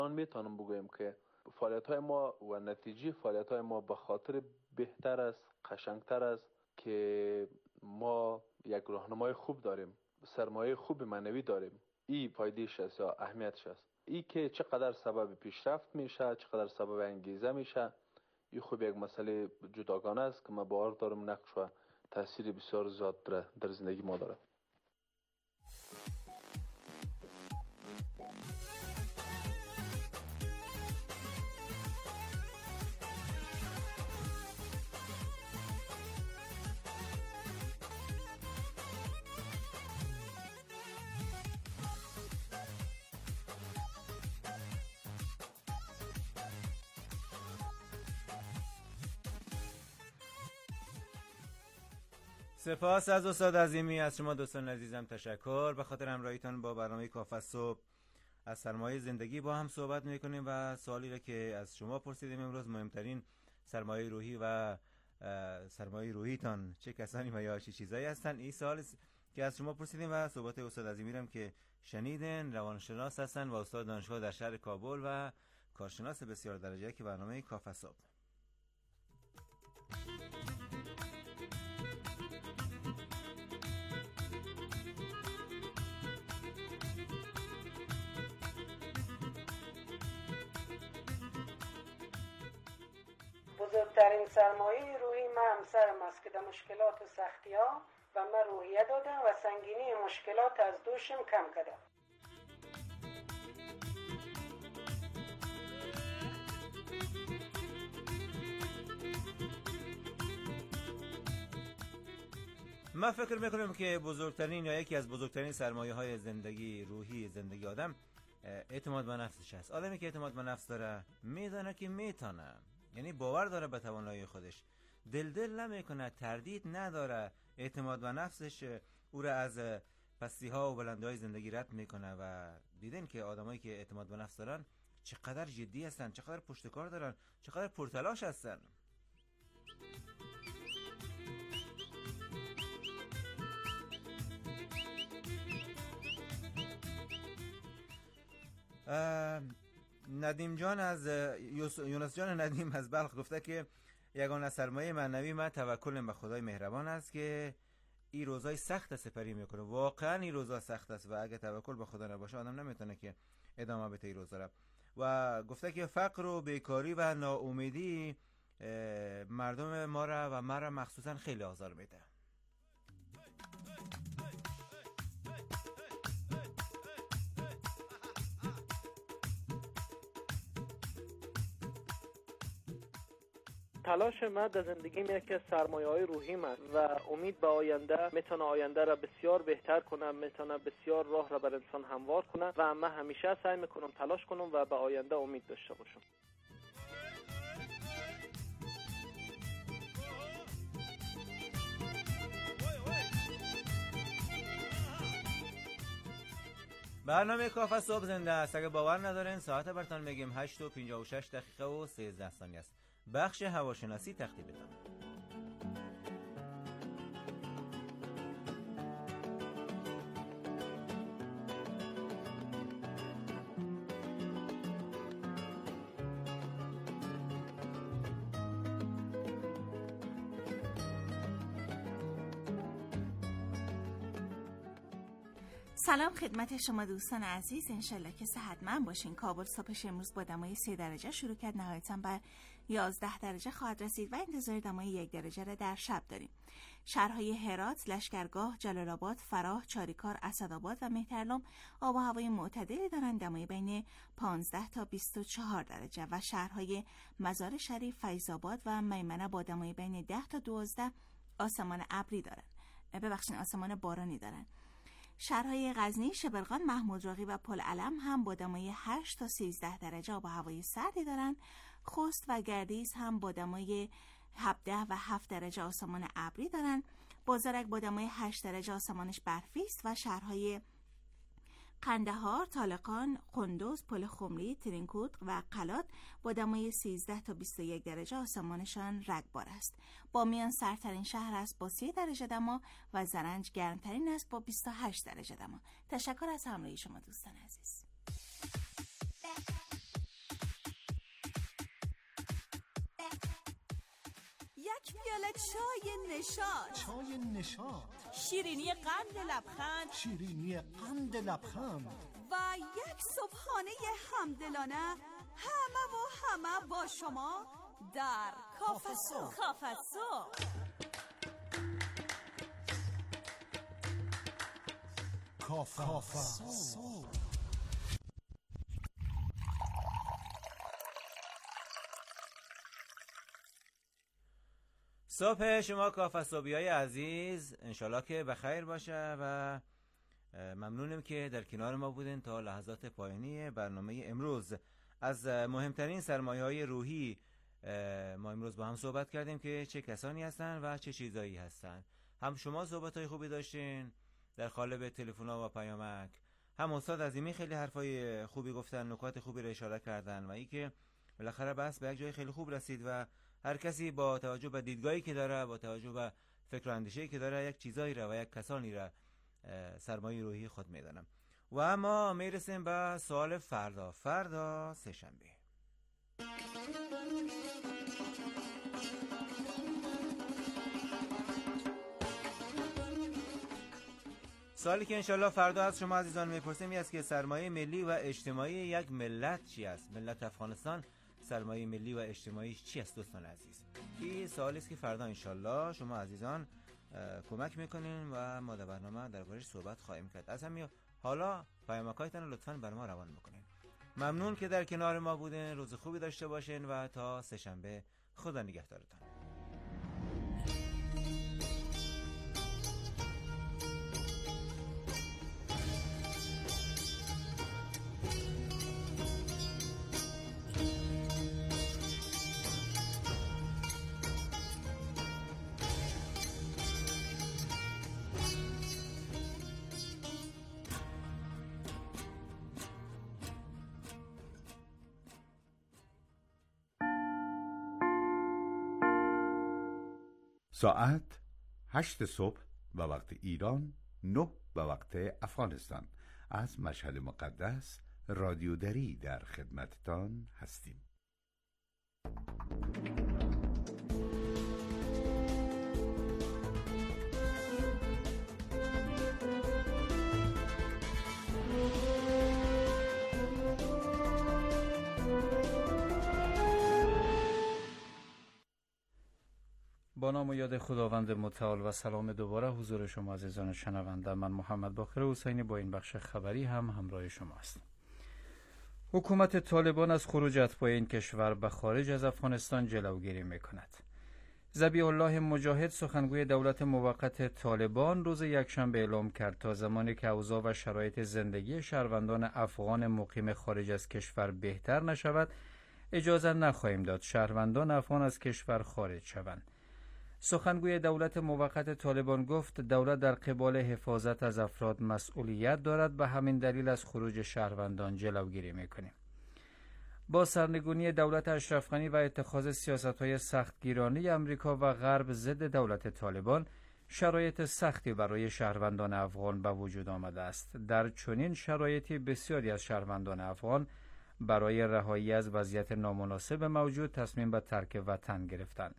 میتونم بگویم که فعالیت‌های ما و نتیجه فعالیت‌های ما به خاطر بهتر است، قشنگتر است که ما یک راهنمای خوب داریم، سرمایه خوب معنوی داریم. این فایدهش است یا اهمیتش است. این که چقدر سبب پیشرفت میشه، چقدر سبب انگیزه میشه، این خوب یک مسئله جداگانه است که من باور دارم نقش و تاثیر بسیار زیاد در زندگی ما داره. سپاس از استاد عظیمی. از شما دوستان عزیزم تشکر به خاطر همراهیتان با برنامه کافه صبح. از سرمایه زندگی با هم صحبت میکنیم و سوالی را که از شما پرسیدیم امروز، مهمترین سرمایه روحی و سرمایه روحیتان چه کسانی و یا چه چیزایی هستن، این سوال که از شما پرسیدیم و صحبت استاد عظیمی هم که شنیدن، روانشناس هستن و استاد دانشگاه در شهر کابل و کارشناس بسیار درجه که برنامه کافه صبح. بزرگترین سرمایه روحی من همسرم است که در مشکلات و سختی ها و من روحیه داده و سنگینی مشکلات از دوشم کم کرده. من فکر میکنم که بزرگترین یا یکی از بزرگترین سرمایه های زندگی روحی زندگی آدم اعتماد به نفسش هست. آدمی که اعتماد به نفس داره میدونه که میتونه، یعنی باور داره به توانایی خودش، دل نمیکنه، تردید نداره، اعتماد به نفسش او را از پستی ها و بلندی های زندگی رد میکنه. و دیدین که آدمایی که اعتماد به نفس دارن چقدر جدی هستن، چقدر پشتکار دارن، چقدر پرتلاش هستن. ندیم جان از یونس جان ندیم از بلخ گفته که یگانه سرمایه معنوی من توکل به خدای مهربان است که این روزای سخت سپری میکنه. واقعا این روزا سخت است و اگه توکل به خدا نباشه آدم نمیتونه که ادامه بده این روزا را. و گفته که فقر و بیکاری و ناامیدی مردم ما را و مرا مخصوصا خیلی آزار میده. تلاش من در زندگی یکی از سرمایه‌های روحیم است و امید به آینده میتونه آینده را بسیار بهتر کنه، میتونه بسیار راه را بر انسان هموار کنه و من همیشه سعی میکنم تلاش کنم و به آینده امید داشته باشم. برنامه کافه صبح زنده است. اگه باور ندارین ساعت براتون میگیم 8:56 و 13 ثانیه است. بخش هواشناسی تقدیمتان. سلام خدمت شما دوستان عزیز، انشالله که صحتمند باشین. کابل صبحش امروز با دمای 3 درجه شروع کرد، نهایتاً بر 11 درجه خواهد رسید و انتظار دمای 1 درجه را در شب داریم. شهرهای هرات، لشکرگاه، جلال آباد، فراه، چاریکار، اسدآباد و مهترلم آب و هوای معتدلی دارند، دمای بین 15 تا 24 درجه و شهرهای مزار شریف، فیض‌آباد و میمنه با دمای بین 10 تا 12 آسمان ابری دارند. آسمان بارانی دارند. شهرهای غزنی، شبرغان، محمود راغی و پلعلم هم با دمای 8 تا 13 درجه با هوای سردی دارند. خوست و گردیز هم با دمای 17 و 7 درجه آسمان ابری دارند. بازارک با دمای 8 درجه آسمانش برفی است و شهرهای قندهار، طالقان، قندوز، پل خمری، ترینکوت و قلات با دمای 13 تا 21 درجه آسمانشان رگبار است. بامیان سردترین شهر است با 30 درجه دما و زرنج گرمترین است با 28 درجه دما. تشکر از همراهی شما دوستان عزیز. پیاله چای نشاط. چای نشاط. شیرینی قند لبخند. شیرینی قند لبخند. و یک صبحانه همدلانه همه با شما در کافه صبح. کافه صبح. کافه صبح. صبح شما کافه صبحیای عزیز انشالله که بخیر باشه و ممنونم که در کنار ما بودین تا لحظات پایانی برنامه امروز. از مهمترین سرمایه‌های روحی ما امروز با هم صحبت کردیم که چه کسانی هستن و چه چیزایی هستن. هم شما صحبت‌های خوبی داشتین در قالب تلفن‌ها و پیامک، هم استاد عظیمی خیلی حرفای خوبی گفتن، نکات خوبی رو اشاره کردن و اینکه بالاخره بحث به یک جای خیلی خوب رسید و هر کسی با توجه به دیدگاهی که داره، با توجه به فکر و اندیشه‌ای که داره، یک چیزایی را و یک کسانی را سرمایه روحی خود میدانم. و اما میرسیم به سوال فردا سه‌شنبه. سوالی که انشالله فردا از شما عزیزان میپرسیم این است که سرمایه ملی و اجتماعی یک ملت چی است؟ ملت افغانستان سرمایه ملی و اجتماعیش چی است دوستان عزیز؟ این سوالی است که فردا انشالله شما عزیزان کمک میکنین و ما در برنامه دربارش صحبت خواهیم کرد. از همین حالا پیامک‌هایتون لطفاً بر ما روان بکنین. ممنون که در کنار ما بودین. روز خوبی داشته باشین و تا سه‌شنبه خدا نگهدارتان. ساعت 8 صبح به وقت ایران، 9 به وقت افغانستان. از مشهد مقدس رادیو دری در خدمتتان هستیم. با نام و یاد خداوند متعال و سلام دوباره حضور شما عزیزان شنونده. من محمد باقر حسینی با این بخش خبری هم همراه شما هستم. حکومت طالبان از خروج اتباع این کشور به خارج از افغانستان جلوگیری می‌کند. ذبیح الله مجاهد سخنگوی دولت موقت طالبان روز یکشنبه اعلام کرد تا زمانی که اوضاع و شرایط زندگی شهروندان افغان مقیم خارج از کشور بهتر نشود اجازه نخواهیم داد شهروندان افغان از کشور خارج شوند. سخنگوی دولت موقت طالبان گفت دولت در قبال حفاظت از افراد مسئولیت دارد، به همین دلیل از خروج شهروندان جلوگیری میکنیم. با سرنگونی دولت اشرف غنی و اتخاذ سیاست‌های سختگیرانه امریکا و غرب ضد دولت طالبان، شرایط سختی برای شهروندان افغان به وجود آمده است. در چنین شرایطی بسیاری از شهروندان افغان برای رهایی از وضعیت نامناسب موجود تصمیم به ترک وطن گرفتند.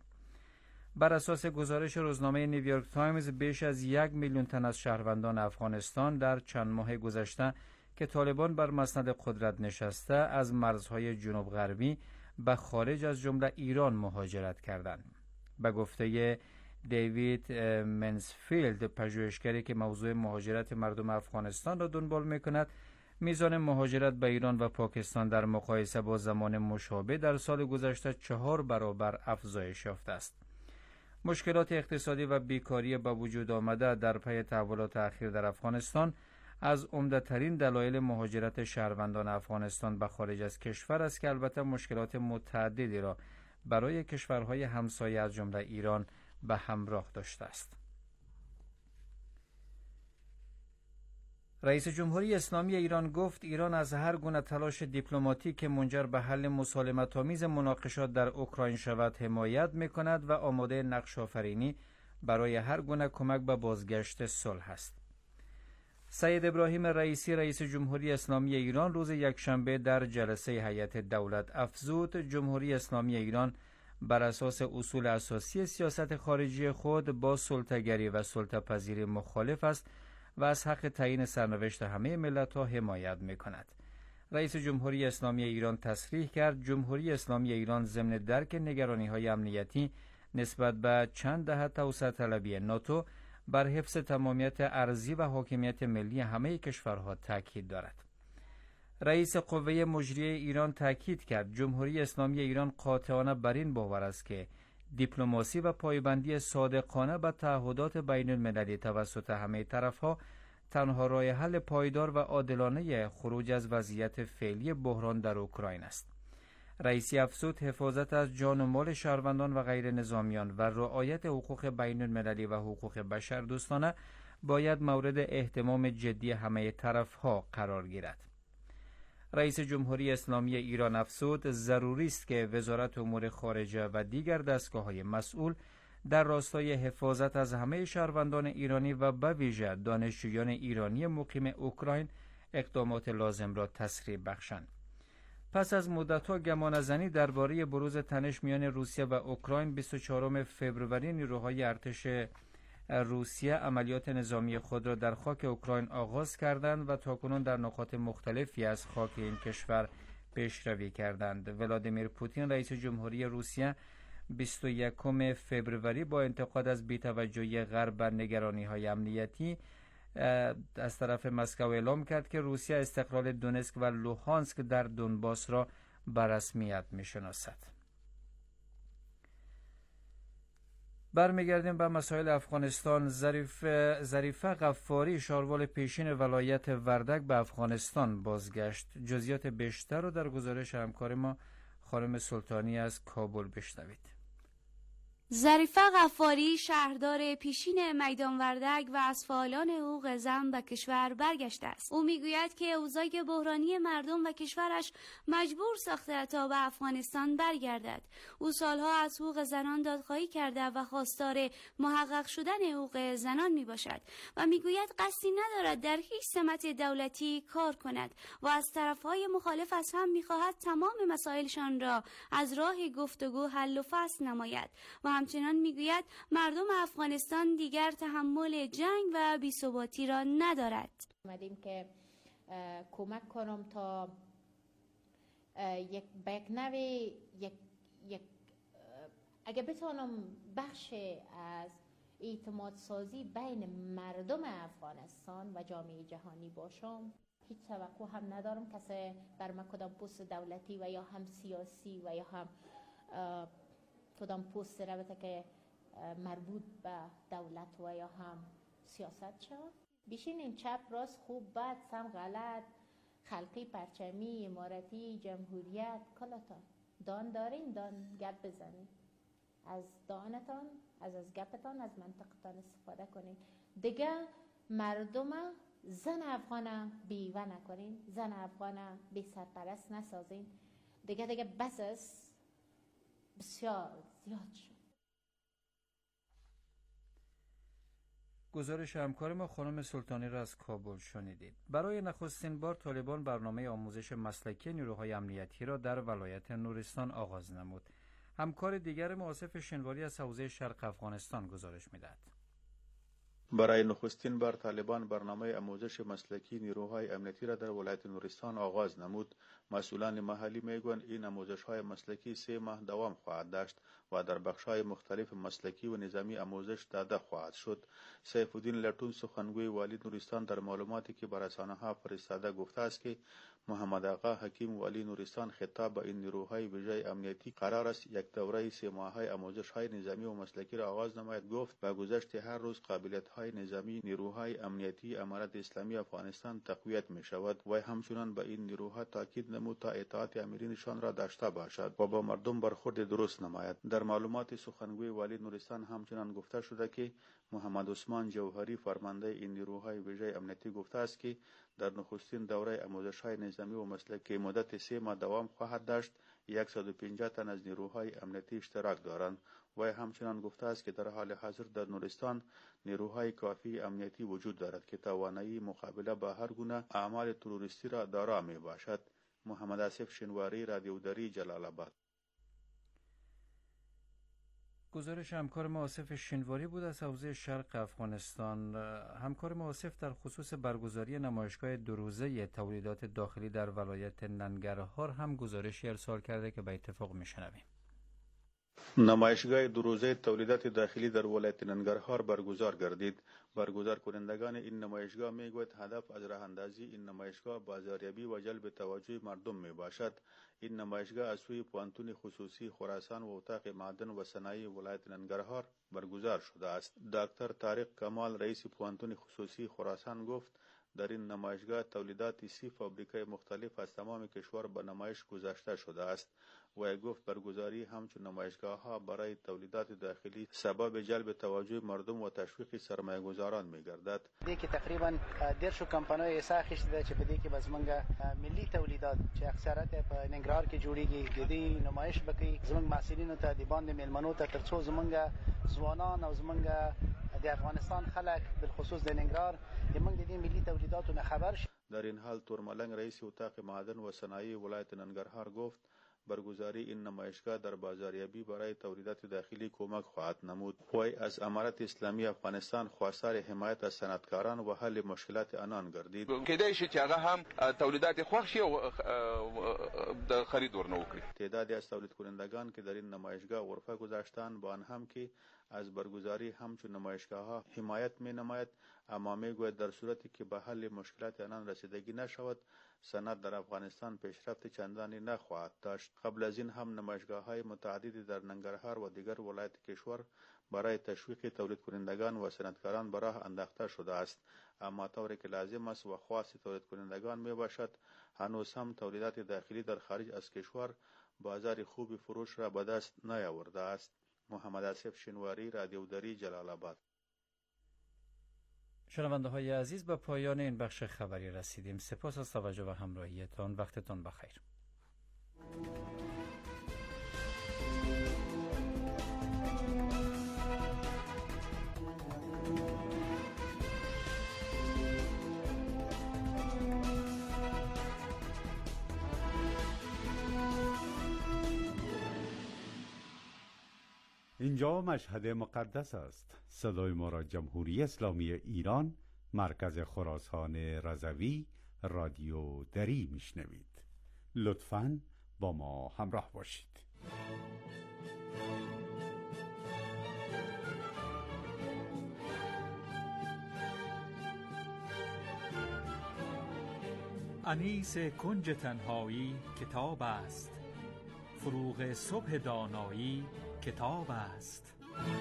بر اساس گزارش روزنامه نیویورک تایمز بیش از 1 میلیون تن از شهروندان افغانستان در چند ماه گذشته که طالبان بر مسند قدرت نشسته از مرزهای جنوب غربی به خارج از جمله ایران مهاجرت کردند. به گفته دیوید منسفیلد، پژوهشگری که موضوع مهاجرت مردم افغانستان را دنبال می‌کند، میزان مهاجرت به ایران و پاکستان در مقایسه با زمان مشابه در سال گذشته 4 برابر افزایش یافته است. مشکلات اقتصادی و بیکاری با وجود آمده در پی تحولات اخیر در افغانستان از عمده‌ترین دلایل مهاجرت شهروندان افغانستان به خارج از کشور است که البته مشکلات متعددی را برای کشورهای همسایه از جمله ایران به همراه داشته است. رئیس جمهوری اسلامی ایران گفت ایران از هر گونه تلاش دیپلماتیک که منجر به حل مسالمت‌آمیز مناقشات در اوکراین شود حمایت می‌کند و آماده نقش آفرینی برای هر گونه کمک به بازگشت صلح است. سید ابراهیم رئیسی رئیس جمهوری اسلامی ایران روز یکشنبه در جلسه هیئت دولت افزود جمهوری اسلامی ایران بر اساس اصول اساسی سیاست خارجی خود با سلطه‌گری و سلطه‌پذیری مخالف است و از حق تعیین سرنوشت همه ملت‌ها حمایت می‌کند. رئیس جمهوری اسلامی ایران تصریح کرد جمهوری اسلامی ایران ضمن درک نگرانی‌های امنیتی نسبت به چند دهه توسعه طلبی ناتو بر حفظ تمامیت ارضی و حاکمیت ملی همه کشورها تاکید دارد. رئیس قوه مجریه ایران تاکید کرد جمهوری اسلامی ایران قاطعانه بر این باور است که دیپلماسی و پایبندی صادقانه به تعهدات بین المللی توسط همه طرفها تنها راه حل پایدار و عادلانه خروج از وضعیت فعلی بحران در اوکراین است. رئیسی افزود حفاظت از جان و مال شهروندان و غیر نظامیان و رعایت حقوق بین المللی و حقوق بشر دوستانه باید مورد اهتمام جدی همه طرفها قرار گیرد. رئیس جمهوری اسلامی ایران افزود ضروری است که وزارت امور خارجه و دیگر دستگاه‌های مسئول در راستای حفاظت از همه شهروندان ایرانی و به ویژه دانشجویان ایرانی مقیم اوکراین اقدامات لازم را تسریع بخشند. پس از مدت‌ها گمانه‌زنی درباره بروز تنش میان روسیه و اوکراین 24 فوریه نیروهای ارتش روسیه عملیات نظامی خود را در خاک اوکراین آغاز کردند و تاکنون در نقاط مختلفی از خاک این کشور پیشروی کردند. ولادیمیر پوتین رئیس جمهوری روسیه 21 فوریه با انتقاد از بی‌توجهی غرب بر نگرانی‌های امنیتی از طرف مسکو اعلام کرد که روسیه استقلال دونسک و لوهانسک در دونباس را به رسمیت می‌شناسد. برمیگردیم به مسائل افغانستان. ظریفه غفاری شاروال پیشین ولایت وردک به افغانستان بازگشت. جزئیات بیشتر رو در گزارش همکار ما خانم سلطانی از کابل بشنوید. ظریفه غفاری شهردار پیشین میدان وردک و از فعالان حقوق زن به کشور برگشته است. او میگوید که اوضاع بحرانی مردم و کشورش مجبور ساخته تا به افغانستان برگردد. او سالها از حقوق زنان دادخواهی کرده و خواستار محقق شدن حقوق زنان میباشد و میگوید قصدی ندارد در هیچ سمت دولتی کار کند و از طرفهای مخالف از هم میخواهد تمام مسائلشان را از راه گفتگو حل و فصل نماید و همچنان میگوید مردم افغانستان دیگر تحمل جنگ و بی‌ثباتی را ندارد. اومدیم که کمک کنم تا یک نوی اگه بتونم بخش از اعتماد سازی بین مردم افغانستان و جامعه جهانی باشم. هیچ توقع هم ندارم کسی بر من کدام پست دولتی و یا هم سیاسی و یا هم کدام پست رابطه که مربوط به دولت و یا هم سیاست شد. بیشین این چپ راست خوب بد سم غلط خلقی پرچمی امارتی جمهوریت کلاتان دان دارین دان گپ بزنین از دانتان از گپتان از منطقتان استفاده کنین دیگه مردم زن افغان بیوه نکنین زن افغان بی سرپرست نسازین دیگه بس است بسیار زیاد شد. گزارش همکار ما خانم سلطانی را از کابل شنیدید. برای نخستین بار طالبان برنامه آموزش مسلکی نیروهای امنیتی را در ولایت نورستان آغاز نمود. همکار دیگر ما آصف شنواری از حوزه شرق افغانستان گزارش می‌دهد. برای نخستین بار طالبان برنامه آموزش مسلکی نیروهای امنیتی را در ولایت نورستان آغاز نمود. مسئولان محلی میگویند این آموزش‌های مسلکی 3 ماه دوام خواهد داشت و در بخش‌های مختلف مسلکی و نظامی آموزش داده خواهد شد. سیف الدین لټون سخنگوی والی نورستان در معلوماتی که بر رسانه‌ها فرستاده گفته است که محمد آقا حکیم والی نورستان خطاب به این نیروهای ویژه امنیتی قرار است یک دوره 3 ماهه آموزش‌های نظامی و مسلکی را آغاز نماید. گفت با گذشت هر روز قابلیت‌های نظامی نیروهای امنیتی امارت اسلامی افغانستان تقویت می‌شود و همچنان به این نیروها تاکید نمود تا اطاعت امیرینشان را داشته باشد و با مردم برخورد درست نماید. در معلومات سخنگوی والی نورستان همچنان گفته شده که محمد عثمان جوهری فرمانده این نیروهای ویژه امنیتی گفته است که در نخستین دوره آموزش‌های نظامی و مسلکی مدت 3 ماه دوام خواهد داشت. 150 تن از نیروهای امنیتی اشتراک دارند و همچنان گفته است که در حال حاضر در نورستان نیروهای کافی امنیتی وجود دارد که توانایی مقابله با هر گونه اعمال تروریستی را دارا می باشد. محمد آصف شنواری رادیو دری جلال آباد. گزارش همکار ما آصف شینواری بود از حوزه شرق افغانستان. همکار ما آصف در خصوص برگزاری نمایشگاه 2 روزه تولیدات داخلی در ولایت ننگرهار هم گزارشی ارسال کرده که به اتفاق میشنویم. نمایشگاه 2 روزه تولیدات داخلی در ولایت ننگرهار برگزار گردید. برگزار کنندگان این نمایشگاه میگوید هدف از راه اندازی این نمایشگاه بازاریابی و جلب توجه مردم می باشد. این نمایشگاه از سوی پوهنتون خصوصی خراسان و اتاق معدن و صنایع ولایت ننگرهار برگزار شده است. دکتر طارق کمال رئیس پوهنتون خصوصی خراسان گفت در این نمایشگاه تولیدات 30 فابریکه مختلف از تمام کشور به نمایش گذاشته شده است. و گفت برگزاری همچون نمایشگاه ها برای تولیدات داخلی سبب جلب توجه مردم و تشویق سرمایه گذاران می گردد. دې کې تقریبا 150 کمپنیو حصہ اخیسته چې په دې کې بس منګه ملي تولیدات چې اکثریت په ننګرهار کې جوړیږي د دې نمایش بکی زموږ محصلینو ته د باندې میلمنو ته ترڅو زمونږ ځوانان او زمونږ د افغانستان خلک بالخصوص د ننګرهار زمونږ د دې ملي تولیداتو نه خبر شي. در این حال تورملنگ رئیس اتاق معدن و صنایع ولایت ننگرهار گفت برگزاری این نمایشگاه در بازاریابی برای تولیدات داخلی کمک خواهد نمود. وی از امارت اسلامی افغانستان خواستار حمایت از صنعتکاران و حل مشکلات آنان گردید. کېدای شي چې هغه هم تولیدات خوښ شي او د خرید ورنه وکړي. تعدادی از تولید کنندگان که در این نمایشگاه غرفه گذاشتند با آن هم که از برگزاری همچون نمایشگاه ها حمایت می نماید، اما می گوید در صورتی که به حل مشکلات آنان رسیدگی نشود صنعت در افغانستان پیشرفت چندانی نخواهد داشت. قبل از این هم نمایشگاه های متعددی در ننگرهار و دیگر ولایت کشور برای تشویق تولید کنندگان و صنعتکاران به راه انداخته شده است، اما طوری که لازم است و خواست تولید کنندگان می باشد هنوز هم تولیدات داخلی در خارج از کشور بازار خوبی فروش را به دست نیاورده است. محمد آصف شینواری، رادیو دری، جلال آباد. شنونده های عزیز، به پایان این بخش خبری رسیدیم. سپاس از توجه و همراهیتان. وقتتان بخیر. اینجا مشهد مقدس است. صدای ما را جمهوری اسلامی ایران، مرکز خراسان رضوی، رادیو دری میشنوید. لطفاً با ما همراه باشید. انیس کنج تنهایی کتاب است، فروغ صبح دانایی کتاب است.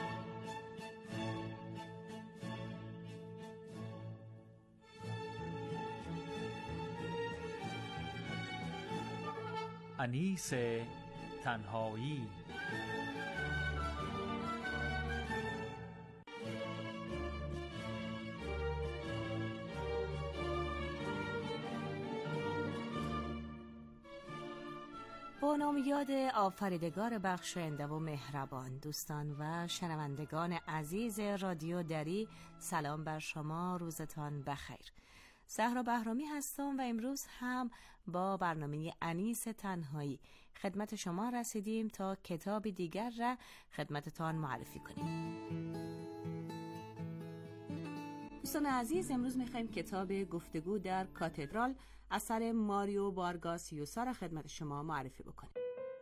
انیس تنهایی. با نام یاد آفریدگار بخشاینده و مهربان، دوستان و شنوندگان عزیز رادیو دری، سلام بر شما، روزتان بخیر. زهرا بهرامی هستم و امروز هم با برنامه انیس تنهایی خدمت شما رسیدیم تا کتابی دیگر را خدمتتان معرفی کنیم. دوستان عزیز، امروز میخوایم کتاب گفتگو در کاتدرال اثر ماریو وارگاس یوسا را خدمت شما معرفی بکنیم.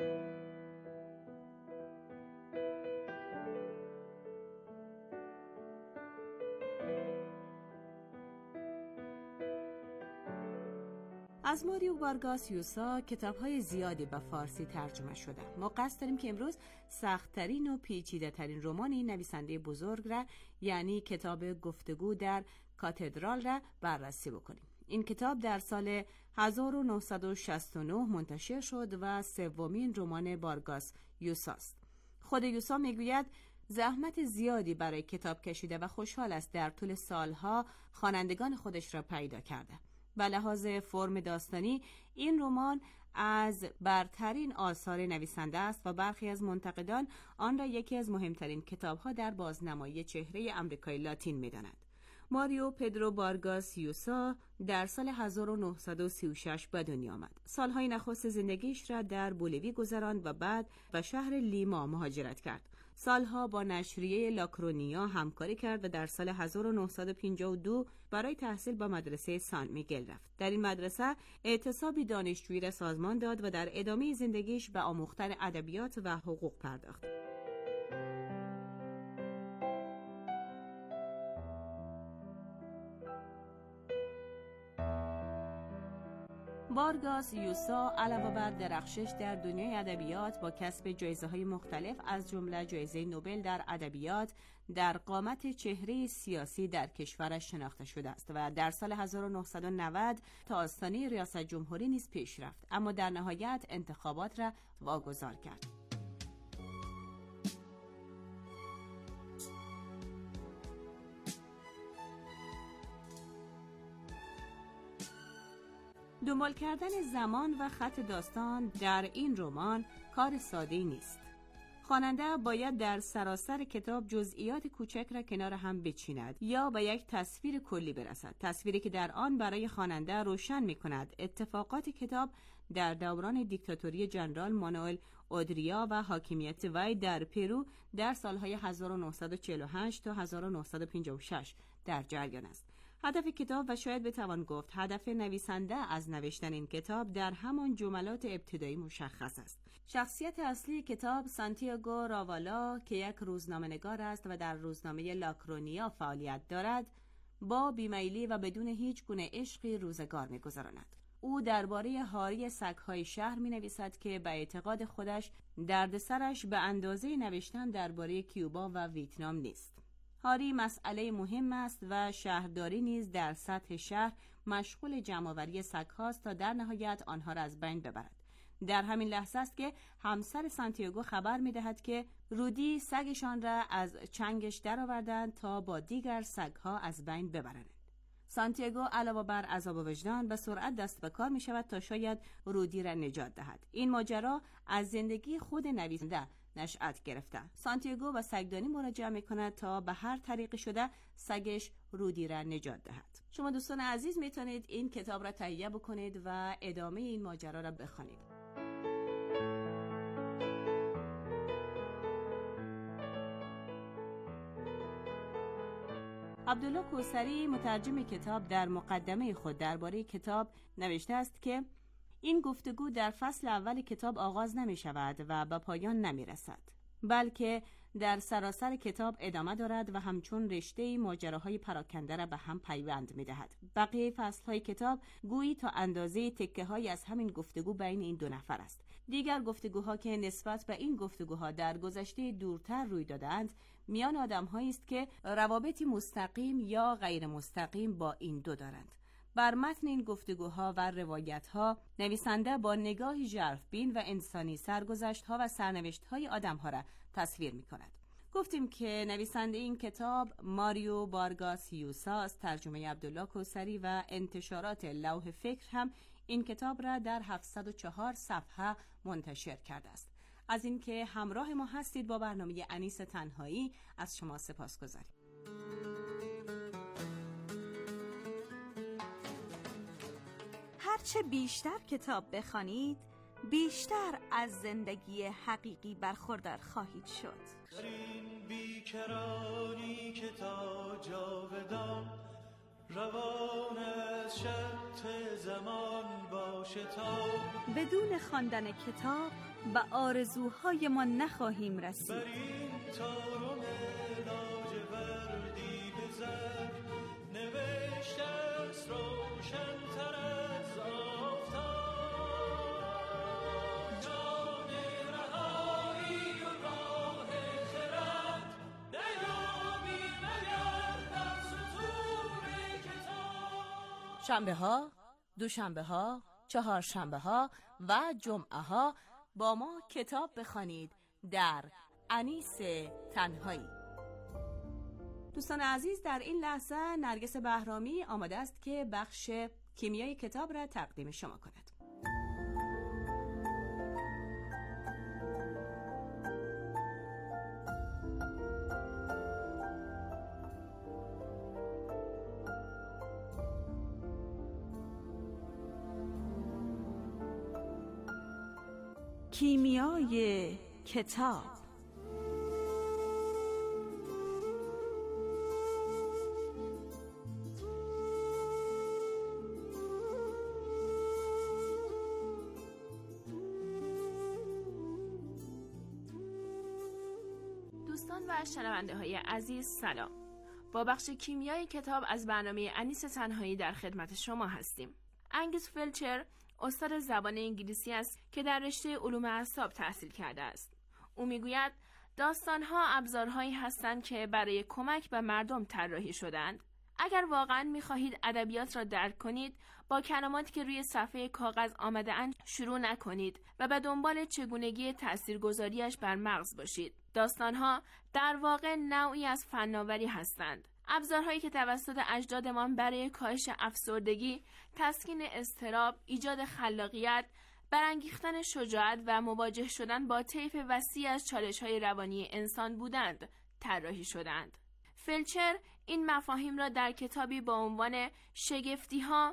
از ماریو وارگاس یوسا کتاب‌های زیادی به فارسی ترجمه شده. ما قصد داریم که امروز سخت‌ترین و پیچیده‌ترین رمان نویسنده بزرگ را، یعنی کتاب گفتگو در کاتدرال را بررسی بکنیم. این کتاب در سال 1969 منتشر شد و سومین رمان وارگاس یوسا است. خود یوسا میگوید زحمت زیادی برای کتاب کشیده و خوشحال است در طول سالها خوانندگان خودش را پیدا کرده. به لحاظ فرم داستانی این رمان از برترین آثار نویسنده است و برخی از منتقدان آن را یکی از مهمترین کتاب‌ها در بازنمایی چهره آمریکای لاتین می‌دانند. ماریو پدرو وارگاس یوسا در سال 1936 به دنیا آمد. سالهای نخست زندگیش را در بولیوی گذراند و بعد به شهر لیما مهاجرت کرد. سالها با نشریه لاکرونیا همکاری کرد و در سال 1952 برای تحصیل به مدرسه سان میگل رفت. در این مدرسه اعتصابی دانشجویی را سازمان داد و در ادامه زندگیش به آموختن ادبیات و حقوق پرداخت. وارگاس یوسا علاوه بر درخشش در دنیای ادبیات با کسب جایزه‌های مختلف از جمله جایزه نوبل در ادبیات در قامت چهره سیاسی در کشورش شناخته شده است و در سال 1990 تا آستانه ریاست جمهوری نیز پیش رفت، اما در نهایت انتخابات را واگذار کرد. دنبال کردن زمان و خط داستان در این رمان کار ساده‌ای نیست. خواننده باید در سراسر کتاب جزئیات کوچک را کنار هم بچیند یا به یک تصویر کلی برسد، تصویری که در آن برای خواننده روشن می‌کند اتفاقات کتاب در دوران دیکتاتوری ژنرال مانوئل اودریا و حاکمیت وی در پرو در سالهای 1948 تا 1956 در جریان است. هدف کتاب و شاید بتوان گفت هدف نویسنده از نوشتن این کتاب در همان جملات ابتدایی مشخص است. شخصیت اصلی کتاب سانتیاگو راوالا که یک روزنامه‌نگار است و در روزنامه لاکرونیا فعالیت دارد، با بیمیلی و بدون هیچ گونه عشقی روزگار می‌گذراند. او درباره هاری سگ‌های شهر می‌نویسد که به اعتقاد خودش دردسرش به اندازه نوشتن درباره کیوبا و ویتنام نیست. هاری مسئله مهم است و شهرداری نیز در سطح شهر مشغول جمع‌آوری سگ‌هاست تا در نهایت آنها را از بین ببرد. در همین لحظه است که همسر سانتیاگو خبر می‌دهد که رودی سگشان را از چنگش درآوردند تا با دیگر سگ‌ها از بین ببرند. سانتیاگو علاوه بر عذاب وجدان به سرعت دست به کار می شود تا شاید رودی را نجات دهد. این ماجرا از زندگی خود نویسنده نشأت گرفته. سانتیاگو به سگدانی مراجعه می کند تا به هر طریقی شده سگش رودی را نجات دهد. شما دوستان عزیز می توانید این کتاب را تهیه بکنید و ادامه این ماجرا را بخوانید. عبدالله کوثری مترجم کتاب در مقدمه خود درباره کتاب نوشته است که این گفتگو در فصل اول کتاب آغاز نمی شود و به پایان نمی رسد، بلکه در سراسر کتاب ادامه دارد و همچون رشته ماجراهای پراکنده را به هم پیوند می دهد. بقیه فصلهای کتاب گویی تا اندازه تکه های از همین گفتگو بین این دو نفر است. دیگر گفتگوها که نسبت به این گفتگوها در گذشته دورتر روی دادند میان آدم‌هایی است که روابطی مستقیم یا غیر مستقیم با این دو دارند. بر متن این گفتگوها و روایت‌ها نویسنده با نگاهی ژرف‌بین و انسانی سرگذشت‌ها و سرنوشت‌های آدم‌ها را تصویر می‌کند. گفتیم که نویسنده این کتاب ماریو وارگاس یوسا است. ترجمه عبدالله کوثری و انتشارات لوح فکر هم این کتاب را در 704 صفحه منتشر کرده است. از اینکه همراه ما هستید با برنامه انیس تنهایی از شما سپاسگزاریم. هرچه بیشتر کتاب بخوانید بیشتر از زندگی حقیقی برخوردار خواهید شد. در این بیکرانی که تا جاودان روان از شط زمان باشه تا بدون خواندن کتاب به آرزوهای ما نخواهیم رسید. بر این تارم لاجوردی بزن نوشته است روشن‌تر از آفتاب جان رهایی و راه خرد نیابی مگر در سطور کتاب. شنبه ها، دوشنبه ها، چهارشنبه ها و جمعه ها با ما کتاب بخوانید در انیس تنهایی. دوستان عزیز، در این لحظه نرگس بهرامی آماده است که بخش کیمیای کتاب را تقدیم شما کند. کیمیای کتاب. دوستان و شنونده های عزیز سلام. با بخش کیمیای کتاب از برنامه انیس تنهایی در خدمت شما هستیم. انگیس فلچر استاد زبان انگلیسی است که در رشته علوم اعصاب تحصیل کرده است. او میگوید داستان‌ها ابزارهایی هستند که برای کمک به مردم طراحی شدند. اگر واقعاً می‌خواهید ادبیات را درک کنید، با کلماتی که روی صفحه کاغذ آمده‌اند شروع نکنید و به دنبال چگونگی تاثیرگذاریش بر مغز باشید. داستان‌ها در واقع نوعی از فناوری هستند. ابزارهایی که توسط اجدادمان برای کاهش افسردگی، تسکین اضطراب، ایجاد خلاقیت، برانگیختن شجاعت و مواجه شدن با طیف وسیع از چالش‌های روانی انسان بودند، طراحی شدند. فلچر این مفاهیم را در کتابی با عنوان شگفتی‌ها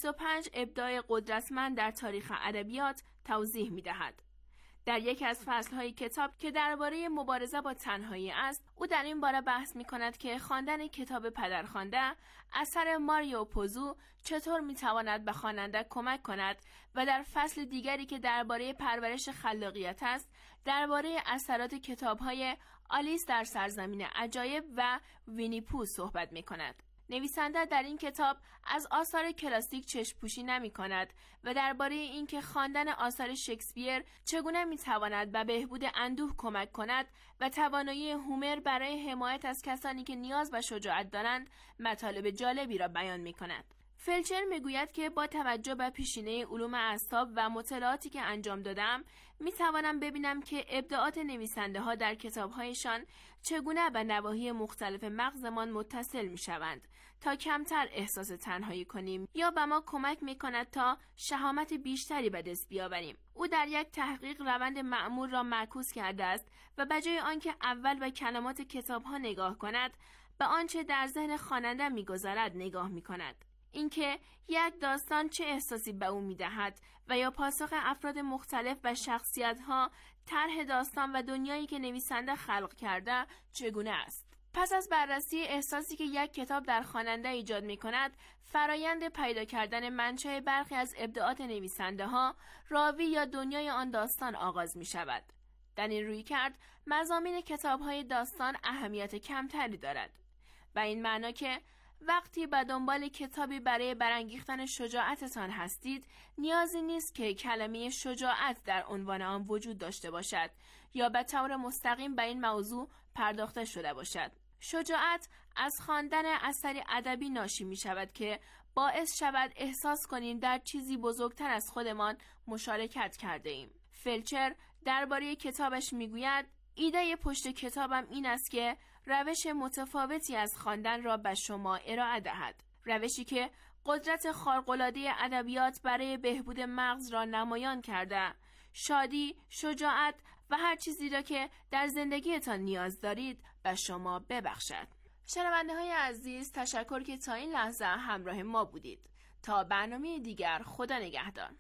25 ابداع قدرتمند در تاریخ ادبیات توضیح می‌دهد. در یکی از فصل‌های کتاب که درباره مبارزه با تنهایی است، او در این باره بحث می‌کند که خواندن کتاب پدرخوانده اثر ماریو پوزو چطور می‌تواند به خواننده کمک کند و در فصل دیگری که درباره پرورش خلاقیت است، درباره اثرات کتاب‌های آلیس در سرزمین عجایب و وینی پوه صحبت می‌کند. نویسنده در این کتاب از آثار کلاسیک چشم‌پوشی نمی‌کند و درباره اینکه خواندن آثار شکسپیر چگونه می‌تواند به بهبود اندوه کمک کند و توانایی هومر برای حمایت از کسانی که نیاز به شجاعت دارند مطالب جالبی را بیان می‌کند. فلچر میگوید که با توجه به پیشینه علوم اعصاب و مطالعاتی که انجام دادم میتوانم ببینم که ابداعات نویسنده ها در کتابهایشان چگونه به نواحی مختلف مغزمان متصل میشوند تا کمتر احساس تنهایی کنیم یا به ما کمک میکند تا شهامت بیشتری به دست بیاوریم. او در یک تحقیق روند مأمول را معکوس کرده است و به جای آنکه اول به کلمات کتابها نگاه کند، به آنچه در ذهن خواننده میگذرد نگاه میکند. اینکه یک داستان چه احساسی به او میدهد و یا پاسخ افراد مختلف به شخصیت‌ها، طرح داستان و دنیایی که نویسنده خلق کرده چگونه است. پس از بررسی احساسی که یک کتاب در خواننده ایجاد می‌کند، فرایند پیدا کردن منشأ برخی از ابداعات نویسنده‌ها، راوی یا دنیای آن داستان آغاز می‌شود. در این رویکرد مضامین کتاب‌های داستان اهمیت کمتری دارد و این معنا که وقتی به دنبال کتابی برای برانگیختن شجاعتتان هستید، نیازی نیست که کلمه شجاعت در عنوان آن وجود داشته باشد یا به طور مستقیم به این موضوع پرداخته شده باشد. شجاعت از خواندن اثری ادبی ناشی می شود که باعث شود احساس کنیم در چیزی بزرگتر از خودمان مشارکت کرده ایم. فلچر درباره کتابش می گوید ایده پشت کتابم این است که روش متفاوتی از خواندن را به شما ارائه دهد. روشی که قدرت خارق‌العاده ادبیات برای بهبود مغز را نمایان کرده، شادی، شجاعت و هر چیزی را که در زندگیتان نیاز دارید به شما ببخشد. شنونده های عزیز، تشکر که تا این لحظه همراه ما بودید. تا برنامه دیگر، خدا نگهدار.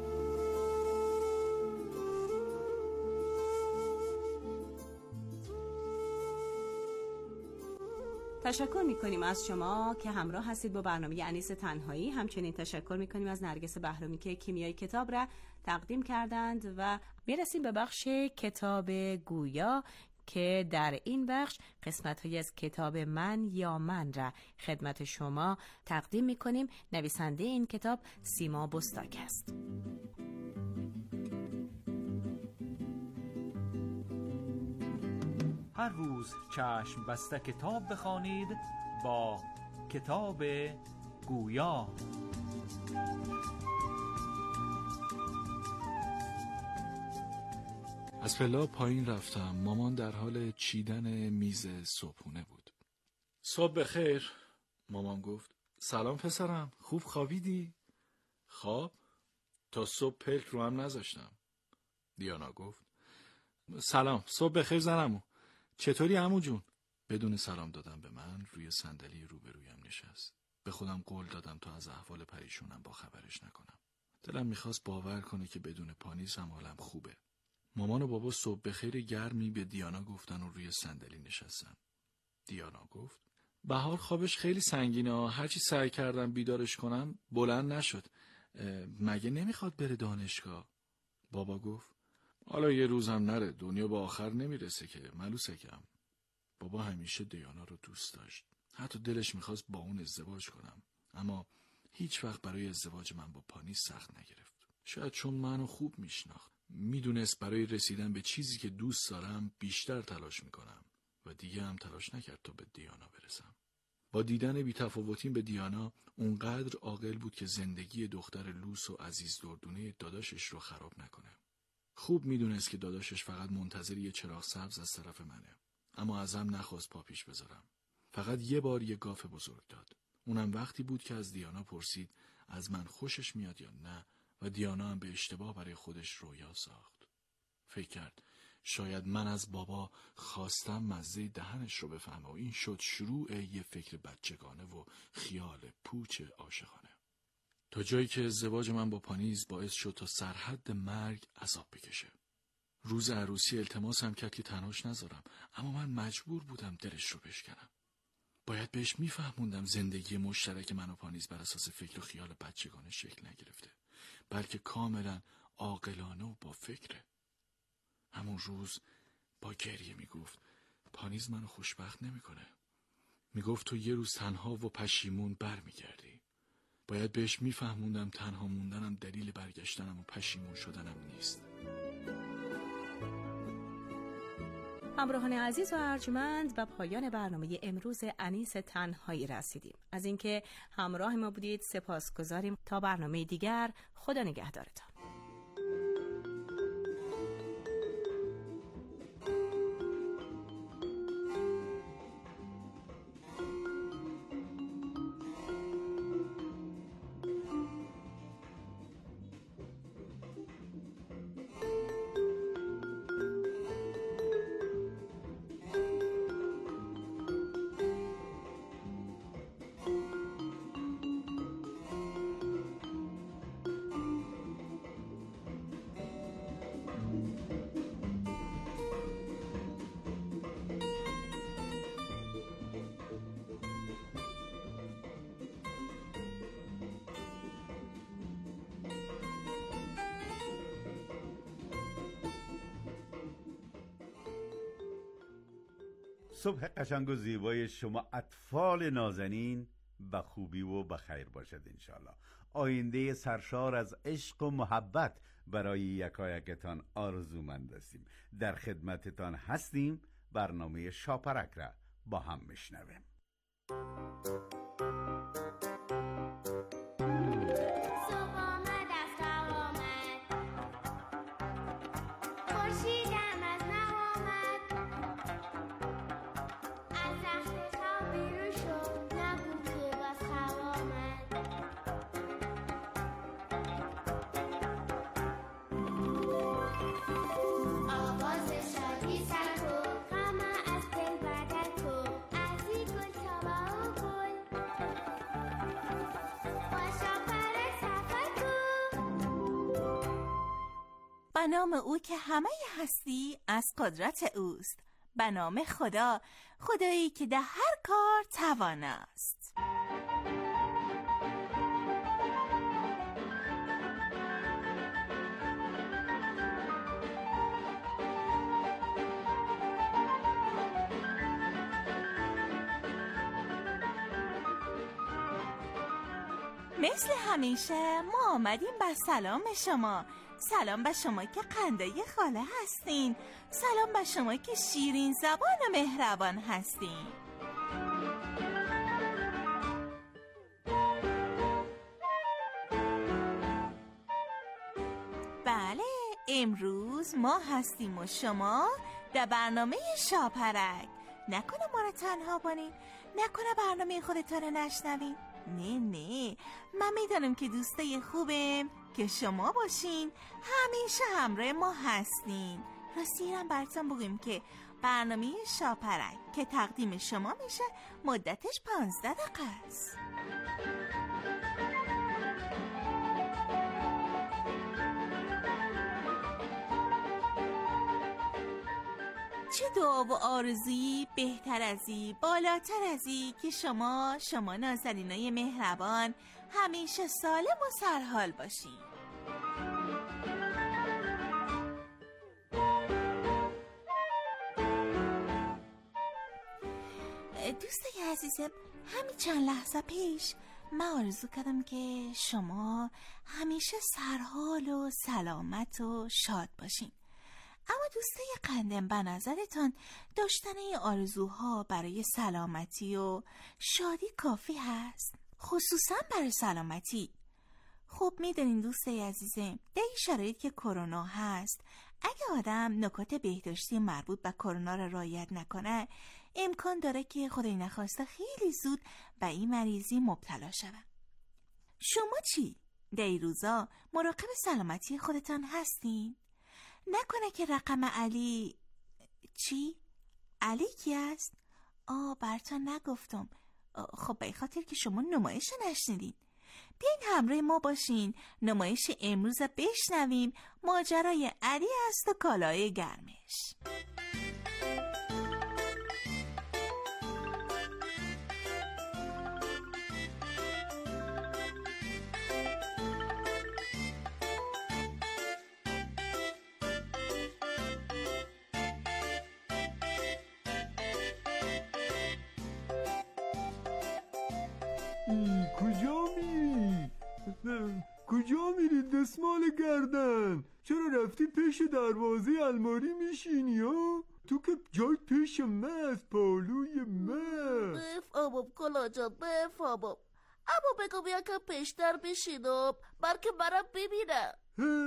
تشکر میکنیم از شما که همراه هستید با برنامه انیس تنهایی. همچنین تشکر میکنیم از نرگس بهرامی که کیمیای کتاب را تقدیم کردند و میرسیم به بخش کتاب گویا که در این بخش قسمت‌هایی از کتاب من یا من را خدمت شما تقدیم میکنیم. نویسنده این کتاب سیما بستاک است. هر روز چشم بسته کتاب بخوانید با کتاب گویا. از پلا پایین رفتم. مامان در حال چیدن میز صبحونه بود. صبح بخیر، مامان گفت. سلام پسرم، خوب خوابیدی؟ خواب؟ تا صبح پلک رو هم نذاشتم. دیانا گفت. سلام، صبح بخیر زنمو. چطوری عمو جون؟ بدون سلام دادم به من روی صندلی روبرویم نشست. به خودم قول دادم تا از احوال پریشونم با خبرش نکنم. دلم میخواست باور کنه که بدون پانیسم حالم خوبه. مامان و بابا صبح بخیر گرمی به دیانا گفتن و روی صندلی نشستن. دیانا گفت بهار خوابش خیلی سنگینه، هرچی سعی کردم بیدارش کنم بلند نشد. مگه نمیخواد بره دانشگاه؟ بابا گفت حالا یه روز هم نره، دنیا به آخر نمیرسه که، ملوسکم. بابا همیشه دیانا رو دوست داشت. حتی دلش میخواست با اون ازدواج کنم. اما هیچ وقت برای ازدواج من با پانیز سخت نگرفت. شاید چون منو خوب میشناخت. میدونست برای رسیدن به چیزی که دوست دارم بیشتر تلاش میکنم و دیگه هم تلاش نکرد تا به دیانا برسم. با دیدن بی‌تفاوتیم به دیانا اونقدر عاقل بود که زندگی دختر لوس و عزیز دردونه داداشش رو خراب نکنه. خوب میدونست که داداشش فقط منتظر یه چراغ سبز از طرف منه. اما ازم نخواست پا پیش بذارم. فقط یه بار یه گاف بزرگ داد. اونم وقتی بود که از دیانا پرسید از من خوشش میاد یا نه و دیانا هم به اشتباه برای خودش رویا ساخت. فکر کرد شاید من از بابا خواستم مزه دهنش رو بفهمه و این شد شروع یه فکر بچگانه و خیال پوچ عاشقانه. تا جایی که ازدواج من با پانیز باعث شد تا سرحد مرگ عذاب بکشه. روز عروسی التماسم کرد که تنهاش نذارم، اما من مجبور بودم دلش رو بشکنم. باید بهش میفهموندم زندگی مشترک من و پانیز بر اساس فکر و خیال بچگانه شکل نگرفته، بلکه کاملا عاقلانه و با فکره. همون روز با گریه میگفت پانیز منو خوشبخت نمیکنه. میگفت تو یه روز تنها و پشیمون برمیگردی. باید بهش میفهموندم تنها موندنم دلیل برگشتنم و پشیمون شدنم نیست. همراهان عزیز و ارجمند، به پایان برنامه امروز انیس تنهایی رسیدیم. از اینکه همراه ما بودید سپاسگزاریم. تا برنامه دیگر، خدا نگهدارتان. صبح قشنگ و زیبای شما اطفال نازنین به خوبی و به خیر باشد انشالله. آینده سرشار از عشق و محبت برای یکایکتان آرزومند هستیم. در خدمتتان هستیم. برنامه شاپرک را با هم میشنویم. به نام او که همه هستی از قدرت اوست، به نام خدا، خدایی که در هر کار تواناست. مثل همیشه ما آمدیم به سلام شما. سلام به شما که قندای خاله هستین. سلام به شما که شیرین زبان و مهربان هستین. بله، امروز ما هستیم و شما در برنامه شاپرک. نکنه ما رو تنها کنین، نکنه برنامه خودتان رو نشنوین. نه، من میدانم که دوستای خوبم که شما باشین، همیشه همراه ما هستین. راستی هم براتون بگیم که برنامه شاپرک که تقدیم شما میشه مدتش 15 دقیقه است. چه دعا و آرزویی بهتر ازی، بالاتر ازی که شما نازنینای مهربان همیشه سالم و سرحال باشین. دوستای عزیزم، همین چند لحظه پیش من آرزو کردم که شما همیشه سرحال و سلامت و شاد باشین. اما دوستای قندم، به نظرتان داشتن این آرزوها برای سلامتی و شادی کافی هست؟ خصوصا برای سلامتی. خب میدونین دوستای عزیزم، در این شرایط که کرونا هست، اگه آدم نکات بهداشتی مربوط به کرونا را رعایت نکنه، امکان داره که خدای نخواسته خیلی زود به این مریضی مبتلا شود. شما چی؟ در این روزا مراقب سلامتی خودتان هستین؟ نکنه که رقم علی چی؟ علی کی است؟ براتون نگفتم. خب به خاطر که شما نمایش نشنیدین. بیاین همراه ما باشین، نمایش امروز بشنویم. ماجرای علی است و کالای گرمش. کجا میری دستمال گردن؟ چرا رفتی پیش دروازه الماری میشینی ها؟ تو که جای پیش من، پالوی من. بفهمم کلا جان، بفهمم، اما بگو بیا که پیشتر بشینم بلکه برم ببینم.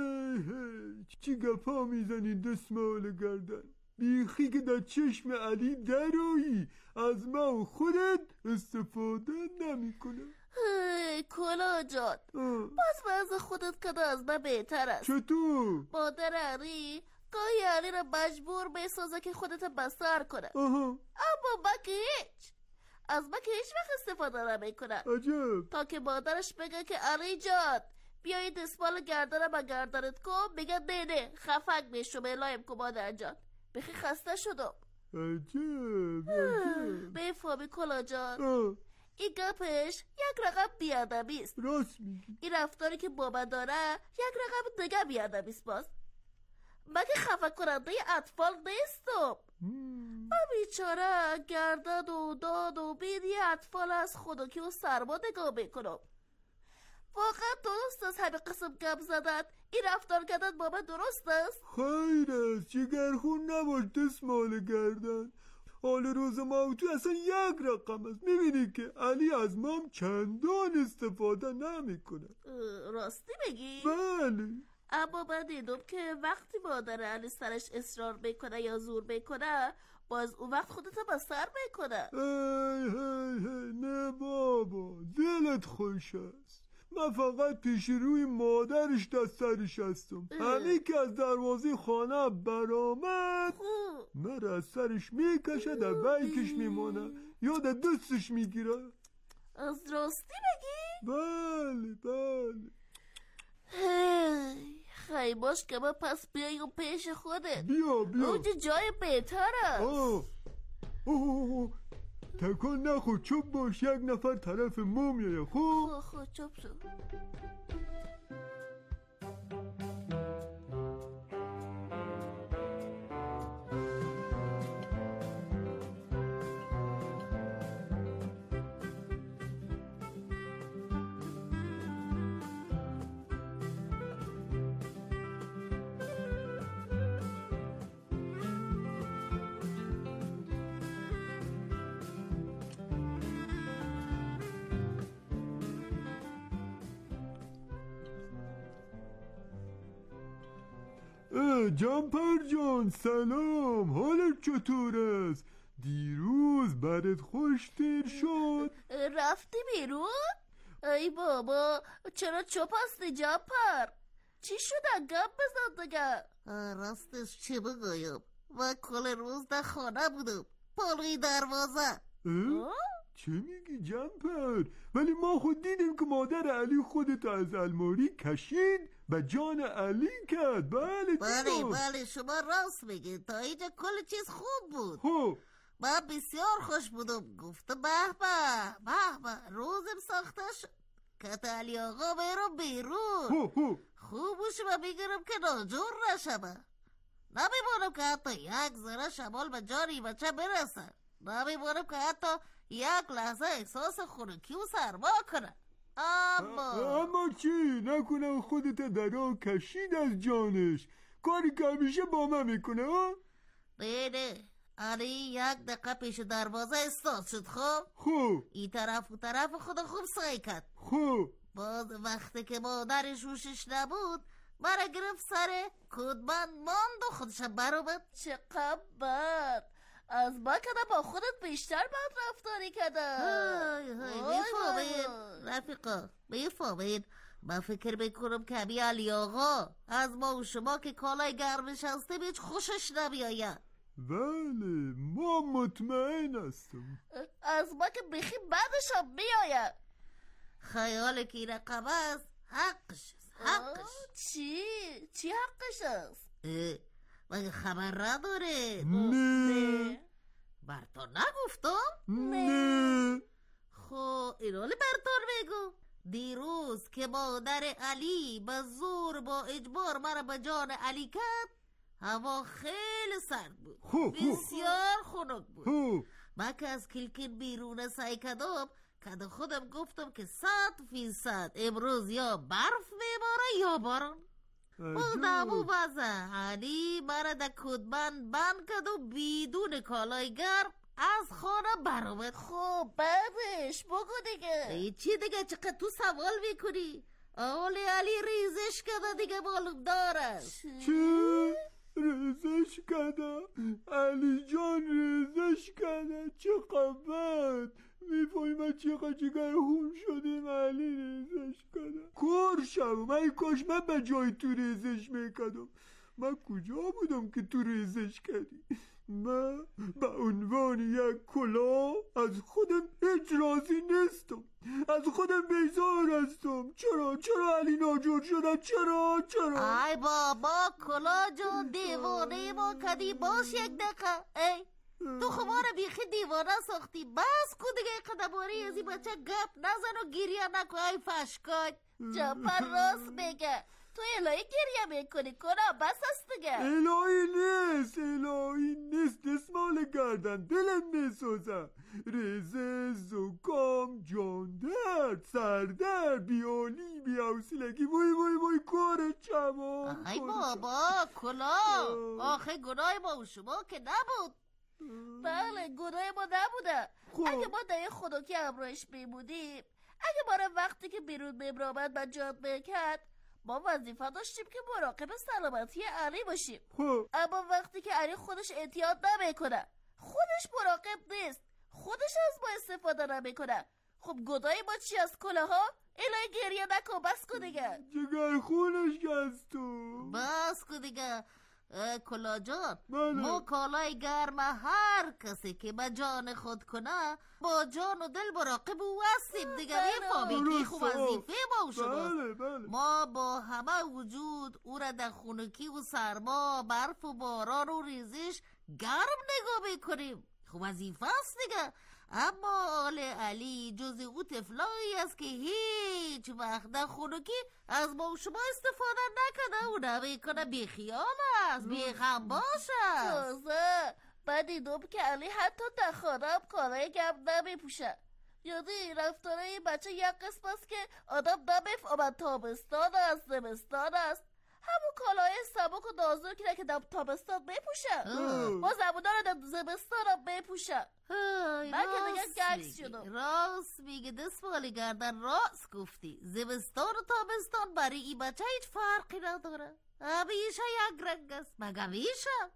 هی چی گپا میزنی دستمال گردن؟ بیخی که در چشم علی درایی، از من و خودت استفاده نمی کنم. کلا جان، باز وضع خودت کده از من بهتر است. چطور؟ مادر علی گاهی علی را مجبور بسازه که خودت بستر کنه. اما من که هیچ، از من که هیچ وقت استفاده نمی کنم. عجب. تا که مادرش بگه که علی جان بیایی دستمال گردنم و گردنت کن، بگه نه خفک میشم لایم کن مادر جان، بخی خسته شدم. عجب. بفهمی کلا جان، این گپش یک رقم بیادمی است. راست میگی. این رفتاری که بابا داره یک رقم دیگه بیادمی است. باز مگه خفه کننده اطفال نیستم. من بیچاره گردن و داد و بین یه اطفال از خودکی و سرما نگاه میکنم. واقعا درست است همه قسم گپ زدن؟ این رفتار کردن با من درست است؟ خیر است، جگرخون نباش دستمال گردن. حال روز ما تو اصلا یک رقم است. میبینی که علی از مام چندان استفاده نمیکنه. راستی بگی؟ بله. اما من دیدم که وقتی مادر علی سرش اصرار میکنه یا زور میکنه، باز اون وقت خودت با سر میکنه. نه بابا، دلت خوش است. من فقط پیش روی مادرش دست سرش هستم. علی که از دروازه خانه برآمد، من از سرش میکشه، در بیکش میمانه یا در دستش میگیره. از راستی بگی؟ بله. خیلی باش که من پس بیایم پیش خودت. بیا اونجا جای بهتر است. تکان نخور، چوب باش، یک نفر طرف ما میایه. خوب چوب شد. جمپر جان سلام، حالت چطور است؟ دیروز برات خوش تیر شد. رفتی بیرون؟ ای بابا، چرا چوب هستی جمپر؟ چی شده؟ گپ بزن دیگه. راستش چی بگویم، من کل روز در خانه بودم پلوی دروازه. چه میگی جمپر؟ ولی ما خود دیدیم که مادر علی خودت از الماری کشید و جان علی کرد. بله شما راست میگید. تا اینجا کل چیز خوب بود. من بسیار خوش بودم. گفتم به به روزم ساخته شد که علی آقا بیرم بیرون. خوبوش من میگیرم که ناجور نشمه. نمیمونم که حتی یک ذره شمال به جانی بچه برسه. نمی‌بارم که حتی یک لحظه احساس خنکی و سرما کنم. اما چی؟ نکنم خودت در آن کشید از جانش، کاری که همیشه با من میکنه ها؟ نه علی یک دقیقه پیش دروازه استاد شد. خب این طرف و طرف خود خوب سعی کرد. خب باز وقتی که مادرش روشش نبود مرا گرفت سر کدبند ماند و خودش برآمد. چقدر بد از ما کده با خودت بیشتر بد رفتاری کده. میفهمید رفیقا، میفهمید. من فکر میکنم که همین علی آقا از ما و شما که کالای گرمش هستیم هیچ خوشش نمیآید. بله ما مطمئن هستم. از ما که بخی بعدش هم میآید. خیال که این رقم است حقش است. حقش چی حقش است؟ مگه خبر نداره؟ نه بر تو نگفتم؟ نه خب اینو بر تو بگو. دیروز که مادر علی به زور با اجبار مرا به جان علی کرد هوا خیلی سرد بود، بسیار خنک بود. من که از کلکین بیرون سعی کردم که خودم گفتم که 100% امروز یا برف میباره یا باران. بودم وضع علی مرا در کدبند بند کرد و بدون کالای گرم از خانه برآمد. خب بعدش بگو دیگه. چی دیگه؟ چقدر تو سوال میکنی؟ اولی علی ریزش کرده دیگه، معلوم داره. چی؟ ریزش کرده؟ علی جان ریزش کرده؟ چقدر بد. میفهمی چقدر جگر خون شدیم علی ریزش کرده. کور شو من کاش من به جای تو ریزش میکردم. من کجا بودم که تو ریزش کردی؟ من به عنوان یک کلا از خودم هیچ راضی نیستم، از خودم بیزار هستم. چرا علی ناجور شده؟ چرا؟ ای بابا کلا جان دیوانه ما کدی باش یک دقیقه. ای تو خمار بیخی دیوانه ساختی. بس کو دیگه قدماری از این بچه گپ نزن و گریه نکن. ای فشکای جمپر راست بگه. تو الهی گریه میکنی کنم بس است دیگه. الهی نیست دستمال گردن دلم میسوزه. ریزه، زکام، جاندرد، سردرد، بیالی، بیاوسیلگی، وای کار چمان. ای بابا کلا آخه گناه ما و شما که نبود. بله گناه ما نبوده. اگه ما در خدا که همراهش میمودیم، اگه ما وقتی که بیرون میبرامد من جاد میکرد، ما وظیفه داشتیم که مراقب سلامتی علی باشیم. اما وقتی که علی خودش احتیاط نمیکنه، خودش مراقب نیست، خودش از ما استفاده نمیکنه، خب گناه ما چی از کلاها؟ الهی گریه نکن بس کن دیگه. جگر خونش از تو. بس کن دیگه کلا جان. ما کالای گرم هر کسی که به جان خود کنه با جان و دل مراقب او هستیم دیگه. میفهمی که خوب وظیفه ما شده. ما با همه وجود او را در خنکی و سرما، برف و باران و ریزش گرم نگاه میکنیم. خوب وظیفه است دیگه. اما آل علی جز او طفلایی است که هیچ وقت در خنکی از ما و شما استفاده نکنه. او نمیکنه بیخیال است، بیخم باشه. تازه من دیدم که علی حتی در خانه هم کالای گرم نمیپوشه. یعنی رفتاره این بچه یک قسم است که آدم نمیفهمد تابستان است زمستان است. همون کالای سبک و نازکی که در تابستان میپوشه ما زبونا رو در زمستان هم میپوشه. من که دیگه گکس شدم. راست میگه دستمالی گردن، راست گفتی. زمستان و تابستان برای این بچه هیچ فرقی نداره، همیشه یک رنگ است. مگه میشه؟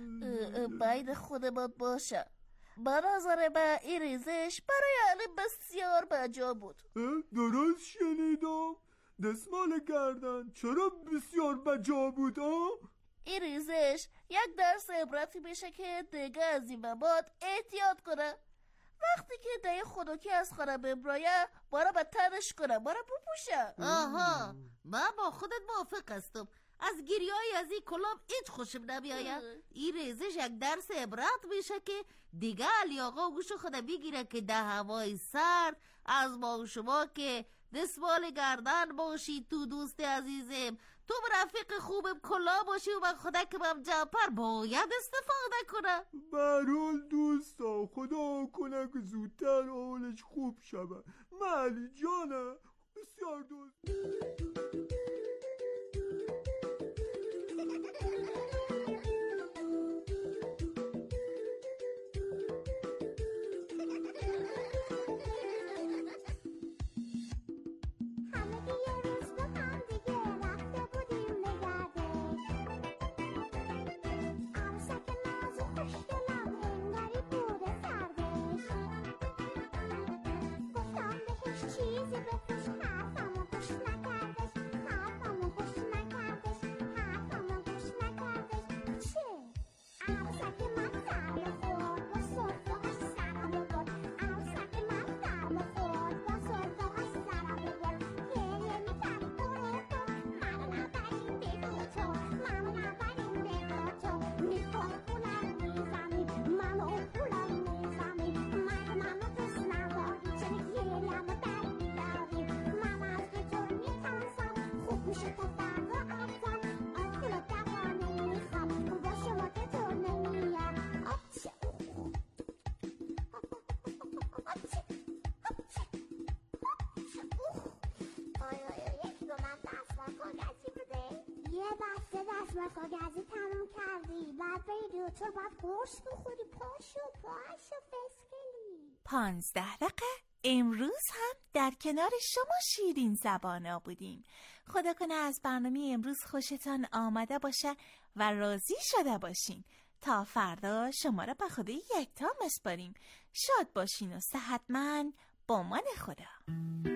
باید خودمان باشه. به نظر من این ریزش برای علی بسیار بجا بود. درست شنیدم؟ دستمال گردن چرا بسیار بجا بود؟ این ریزش یک درس عبرتی میشه که دیگه از این بعد احتیاط کنه. وقتی که دیگه خودکی از خانه ببرایه بارا به تنش کنه، بارا بپوشه. آها من با خودت موافق هستم. از گریایی از این کلام هیچ خوشم نمیآید. این ریزش یک درس عبرت میشه که دیگه علی آقا گوش خودم بگیره که در هوای سرد از ما و شما که دستمال گردن باشید تو دوست عزیزم تو رفیق خوبم کلا باشی و من خودکم جمپر باید استفاده کنم. برحال دوستا خدا کنه که زودتر حالش خوب شود. من علی جانم بسیار دوست. کاغذی تموم کردی بعد بری دکتر بعد قرص بخوری پاشو فسکلی. 15 دقیقه امروز هم در کنار شما شیرین زبانا بودیم. خدا کنه از برنامه امروز خوشتان آمده باشه و راضی شده باشین. تا فردا شما را به خدا یکتا میسپاریم. شاد باشین و صحتمند. با امان خدا.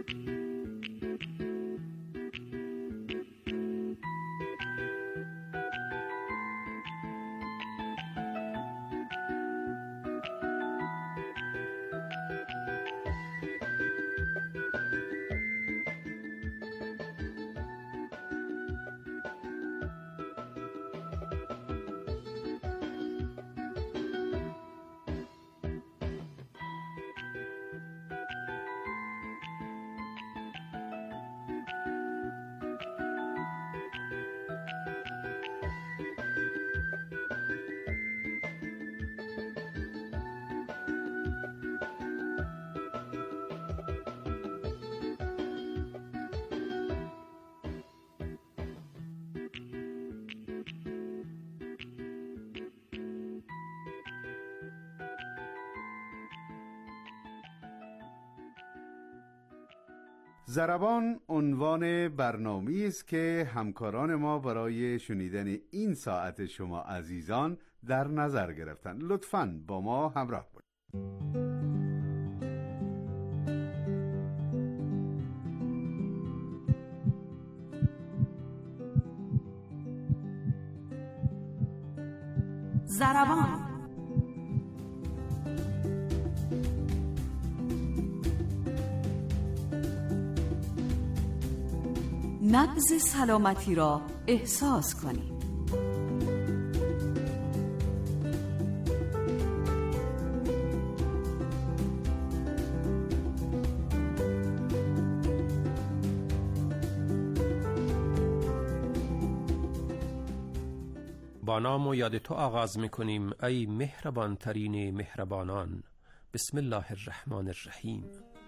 ضربان عنوان برنامه‌ای است که همکاران ما برای شنیدن این ساعت شما عزیزان در نظر گرفتند. لطفاً با ما همراه باشید. ضربان نبض سلامتی را احساس کنید. با نام و یاد تو آغاز میکنیم ای مهربان ترین مهربانان. بسم الله الرحمن الرحیم.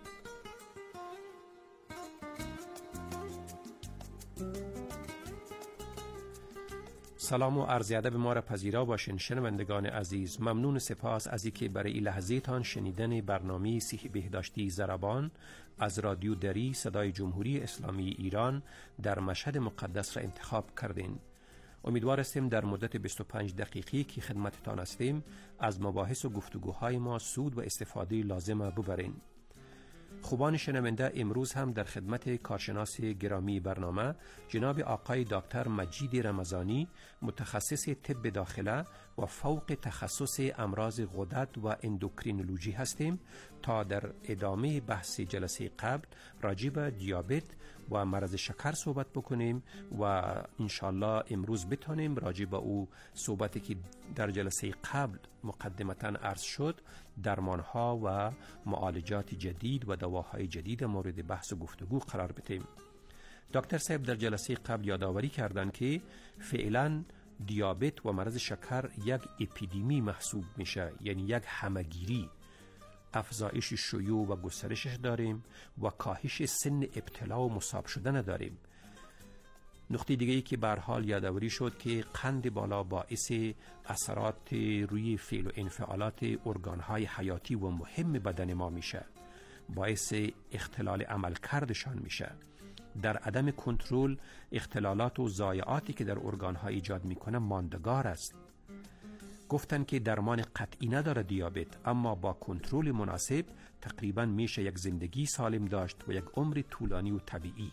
سلام و عرض ادب ما را پذیرا باشین شنوندگان عزیز. ممنون سپاس از اینکه برای این لحظه تان شنیدن برنامه صحی بهداشتی ضربان از رادیو دری صدای جمهوری اسلامی ایران در مشهد مقدس را انتخاب کردین. امیدوار هستیم در مدت 25 دقیقی که خدمتتان هستیم از مباحث و گفتگوهای ما سود و استفاده لازم ببرین. خوبان شنونده، امروز هم در خدمت کارشناس گرامی برنامه جناب آقای دکتر مجید رمضانی، متخصص طب داخله و فوق تخصص امراض غدد و اندوکرینولوژی هستیم تا در ادامه بحث جلسه قبل راجع به دیابت و مرض شکر صحبت بکنیم و انشالله امروز بتونیم راجع به او صحبتی که در جلسه قبل مقدمتاً عرض شد، درمانها و معالجات جدید و دواهای جدید مورد بحث و گفتگو قرار بدیم. دکتر صاحب در جلسه قبل یادآوری کردند که فعلا دیابت و مرض شکر یک اپیدمی محسوب میشه، یعنی یک همگیری. افزایش شیوع و گسترشش داریم و کاهش سن ابتلا و مصاب شدن داریم. نقطه دیگه ای که به هر حال یادآوری شد که قند بالا باعث اثرات روی فعل و انفعالات ارگان‌های حیاتی و مهم بدن ما میشه، باعث اختلال عملکردشان میشه. در عدم کنترل اختلالات و ضایعاتی که در ارگان‌ها ایجاد میکنه ماندگار است. گفتن که درمان قطعی نداره دیابت، اما با کنترل مناسب تقریبا میشه یک زندگی سالم داشت و یک عمر طولانی و طبیعی.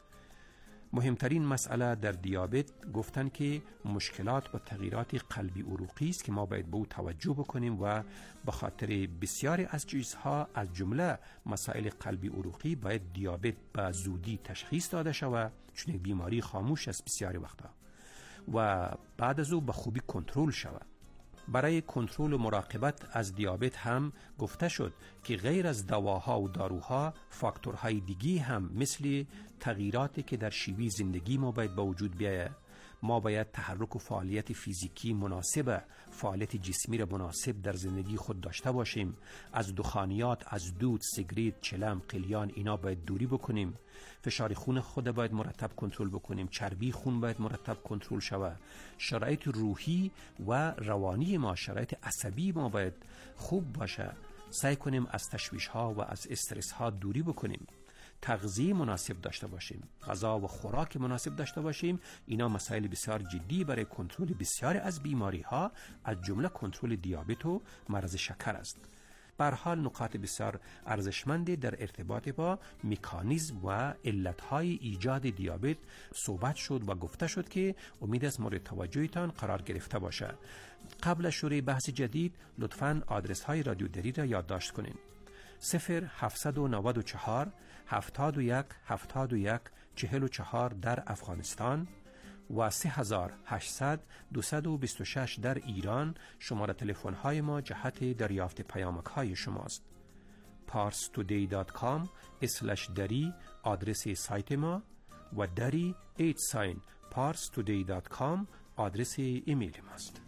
مهمترین مسئله در دیابت گفتن که مشکلات و تغییرات قلبی عروقی است که ما باید به او توجه بکنیم و به خاطر بسیاری از چیزها از جمله مسائل قلبی عروقی باید دیابت به زودی تشخیص داده شود، چون یک بیماری خاموش است بسیاری وقتا، و بعد از او به خوبی کنترل شود. برای کنترل و مراقبت از دیابت هم گفته شد که غیر از دواها و داروها فاکتورهای دیگی هم مثل تغییراتی که در شیوه زندگی ما باید به وجود بیاید. ما باید تحرک و فعالیت فیزیکی مناسب، فعالیت جسمی را مناسب در زندگی خود داشته باشیم. از دخانیات، از دود، سیگریت، چلم، قلیان اینا باید دوری بکنیم. فشار خون خود باید مرتب کنترل بکنیم. چربی خون باید مرتب کنترل شود. شرایط روحی و روانی ما، شرایط عصبی ما باید خوب باشه. سعی کنیم از تشویش ها و از استرس ها دوری بکنیم. تغذیه مناسب داشته باشیم، غذا و خوراک مناسب داشته باشیم. اینا مسائل بسیار جدی برای کنترل بسیاری از بیماری ها از جمله کنترل دیابت و مرض شکر است. به هر حال نکات بسیار ارزشمندی در ارتباط با مکانیزم و علتهای ایجاد دیابت صحبت شد و گفته شد که امید است مورد توجهتان قرار گرفته باشه. قبل از شروع بحث جدید لطفاً آدرس های رادیو دری را یادداشت کنین. 0794 71 71 44 در افغانستان و 3800 226 در ایران شماره تلفن های ما جهت دریافت پیامک های شماست. parstoday.com/dari آدرس سایت ما و dari @parstoday.com آدرس ایمیل ماست.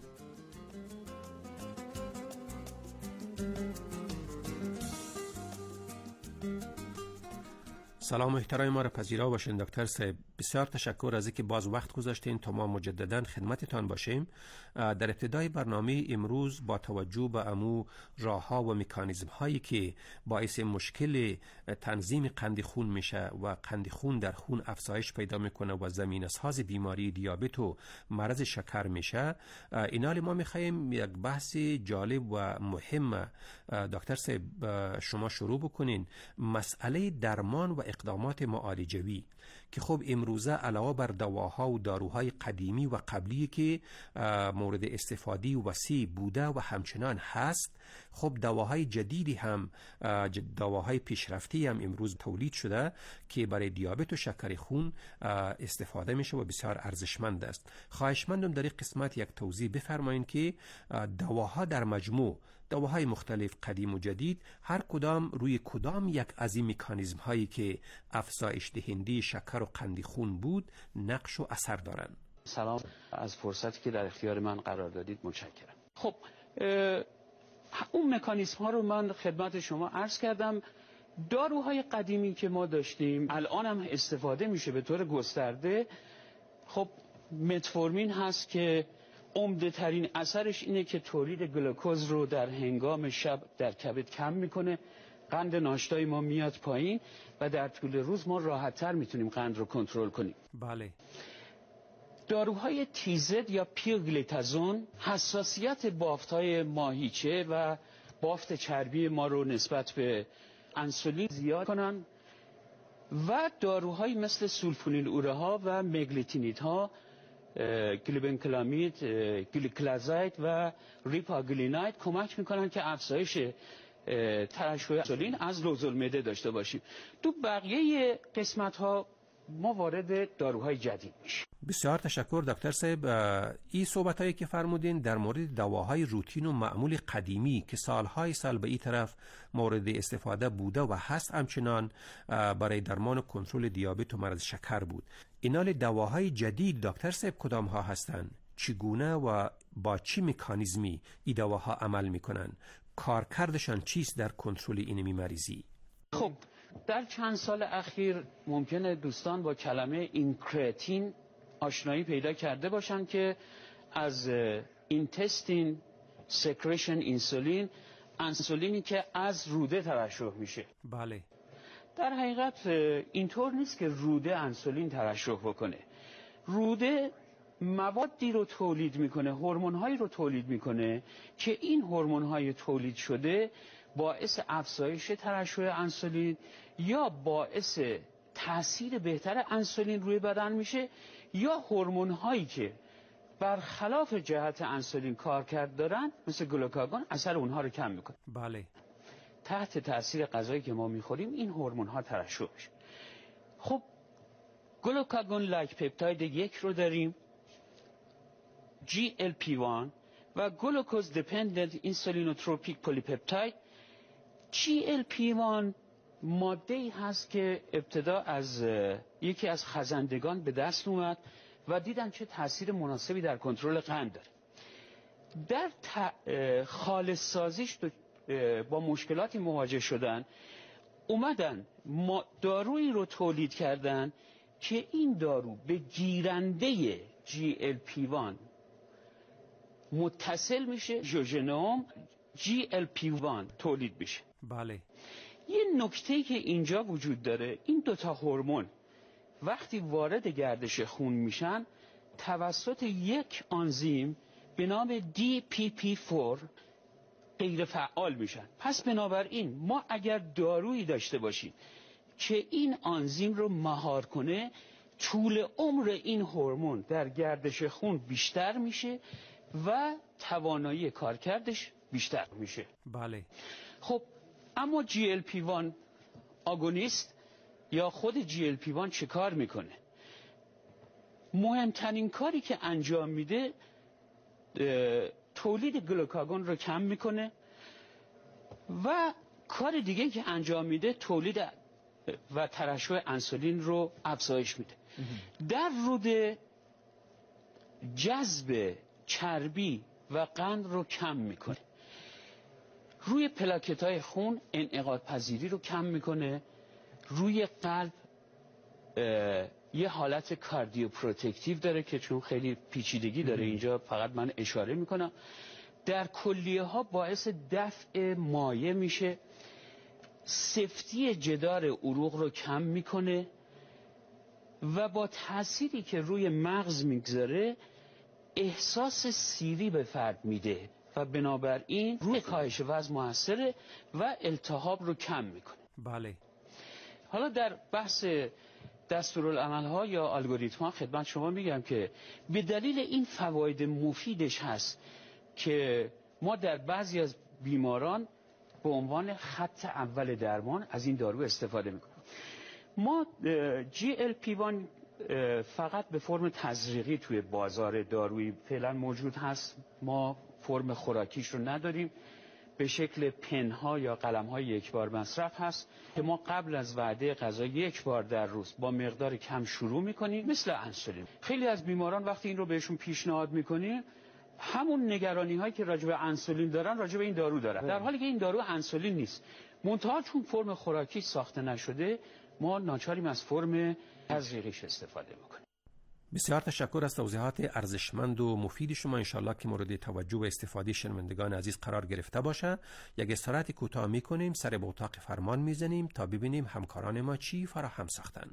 سلام و احترام ما را پذیرا باشین دکتر صاحب. بسیار تشکر از اینکه باز وقت گذاشتین تا ما مجددا خدمتتان باشیم. در ابتدای برنامه امروز با توجه به امو راه‌ها و مکانیزم هایی که باعث مشکل تنظیم قند خون میشه و قند خون در خون افزایش پیدا میکنه و زمینه ساز بیماری دیابت و مرض شکر میشه، اینال ما میخوایم یک بحث جالب و مهم دکتر صاحب شما شروع بکنین. مسئله درمان و اقدامات معالجوی که خب امروزه علاوه بر دواها و داروهای قدیمی و قبلی که مورد استفاده وسیع بوده و همچنان هست، خب دواهای جدیدی هم، دواهای پیشرفتی هم امروز تولید شده که برای دیابت و شکر خون استفاده میشه و بسیار ارزشمند است. خواهشمندم در این قسمت یک توضیح بفرمایید که دواها در مجموع، دواهای مختلف قدیم و جدید، هر کدام روی کدام یک از این مکانیزم هایی که افزایش دهنده شکر و قند خون بود نقش و اثر دارند. سلام، از فرصتی که در اختیار من قرار دادید متشکرم. خب اون مکانیزم ها رو من خدمت شما عرض کردم. داروهای قدیمی که ما داشتیم الان هم استفاده میشه به طور گسترده. خب متفورمین هست که عمده ترین اثرش اینه که تولید گلوکوز رو در هنگام شب در کبد کم میکنه، قند ناشتای ما میاد پایین و در طول روز ما راحت‌تر میتونیم قند رو کنترل کنیم. بله. داروهای تیزد یا پیرگلیتازون حساسیت بافت‌های ماهیچه و بافت چربی ما رو نسبت به انسولین زیاد کنن و داروهایی مثل سولفونیل اوره ها و مگلیتینید ها، گلیبنکلامید، گلیکلازاید و ریپاگلیناید کمک میکنن که افزایش ترشح انسولین از لوزالمعده داشته باشیم. تو بقیه قسمت ها ما وارد داروهای جدید میشیم. بسیار تشکر دکتر صاحب. این صحبتایی که فرمودین در مورد دواهای روتین و معمول قدیمی که سالهای سال به این طرف مورد استفاده بوده و هست، همچنان برای درمان و کنترل دیابت و مرض شکر بود. اینال دواهای جدید دکتر صاحب کدام ها هستند؟ چگونه و با چی مکانیزمی این دواها عمل میکنن؟ کارکردشان چیست در کنترل این مریضی؟ خب در چند سال اخیر ممکنه دوستان با کلمه اینکرتین آشنایی پیدا کرده باشن که از اینتستین سکریشن انسولین، انسولینی که از روده ترشح میشه. بله. در حقیقت اینطور نیست که روده انسولین ترشح بکنه. روده موادی رو تولید میکنه، هورمون‌هایی رو تولید میکنه که این هورمون‌های تولید شده باعث افزایش ترشح انسولین یا باعث تاثیر بهتر انسولین روی بدن میشه، یا هورمون‌هایی که برخلاف جهت انسولین کارکرد دارن مثل گلوکاگون اثر اونها رو کم میکنه. بله. تحت تاثیر غذایی که ما میخوریم این هورمون‌ها ترشح میشه. خب گلوکاگون لایک پپتاید 1 رو داریم، GLP-1 و گلوکوز دیپندنت اینسولینوتروپیک پلیپپتاید. GLP-1 ماده‌ای هست که ابتدا از یکی از خزندگان به دست اومد و دیدن چه تاثیر مناسبی در کنترل قند داره. در خالص سازیش با مشکلاتی مواجه شدن، اومدن دارویی رو تولید کردن که این دارو به گیرنده GLP-1 متصل میشه، ژوژنوم GLP-1 تولید میشه. بله. یه نکته که اینجا وجود داره، این دوتا هورمون وقتی وارد گردش خون میشن توسط یک آنزیم به نام DPP4 غیر فعال میشن. پس بنابراین ما اگر دارویی داشته باشیم که این آنزیم رو مهار کنه، طول عمر این هورمون در گردش خون بیشتر میشه و توانایی کارکردش بیشتر میشه. بله. خب اما GLP-1 آگونیست یا خود GLP-1 چه کار میکنه؟ مهمترین کاری که انجام میده تولید گلوکاگون رو کم میکنه و کار دیگه که انجام میده تولید و ترشح انسولین رو افزایش میده. در روده جذب چربی و قند رو کم میکنه، روی پلاکت‌های خون انعقاد پذیری رو کم میکنه، روی قلب یه حالت کاردیو پروتکتیو داره که چون خیلی پیچیدگی داره اینجا فقط من اشاره میکنم، در کلیه ها باعث دفع مایع میشه، سفتی جدار عروق رو کم میکنه و با تأثیری که روی مغز میگذاره احساس سیری به فرد میده و بنابراین روی کاهش وزن موثره و التهاب رو کم میکنه. بله. حالا در بحث دستورالعمل‌ها یا الگوریتم‌ها خدمت شما میگم که به دلیل این فواید مفیدش هست که ما در بعضی از بیماران به عنوان خط اول درمان از این دارو استفاده میکنیم. ما GLP-1 فقط به فرم تزریقی توی بازار دارویی فعلا موجود هست، ما فرم خوراکیش رو نداریم، به شکل پنها یا قلم‌های یک بار مصرف هست که ما قبل از وعده غذا یک بار در روز با مقدار کم شروع میکنیم، مثل انسولین. خیلی از بیماران وقتی این رو بهشون پیشنهاد میکنیم همون نگرانی هایی که راجع به انسولین دارن راجع به این دارو دارن، در حالی که این دارو انسولین نیست، منتها چون فرم خوراکی ساخته نشده ما ناچاریم از فرم تزریقیش استفاده میکنیم. بسیار تشکر از توضیحات ارزشمند و مفید شما. انشالله که مورد توجه و استفاده شنوندگان عزیز قرار گرفته باشه. یک استراحت کوتاه میکنیم، سر به اتاق فرمان میزنیم تا ببینیم همکاران ما چی فراهم ساختن.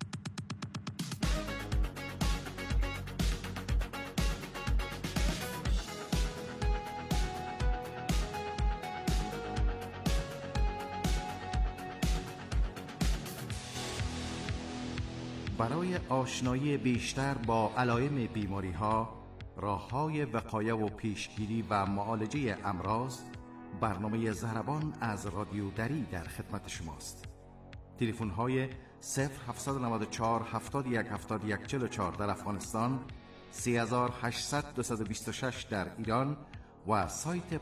برای آشنایی بیشتر با علائم بیماری‌ها، راه‌های وقایه و پیشگیری و معالجه امراض، برنامه ضربان از رادیو دری در خدمت شماست. تلفن‌های 0794 71 71 44 در افغانستان، 3800 226 در ایران و سایت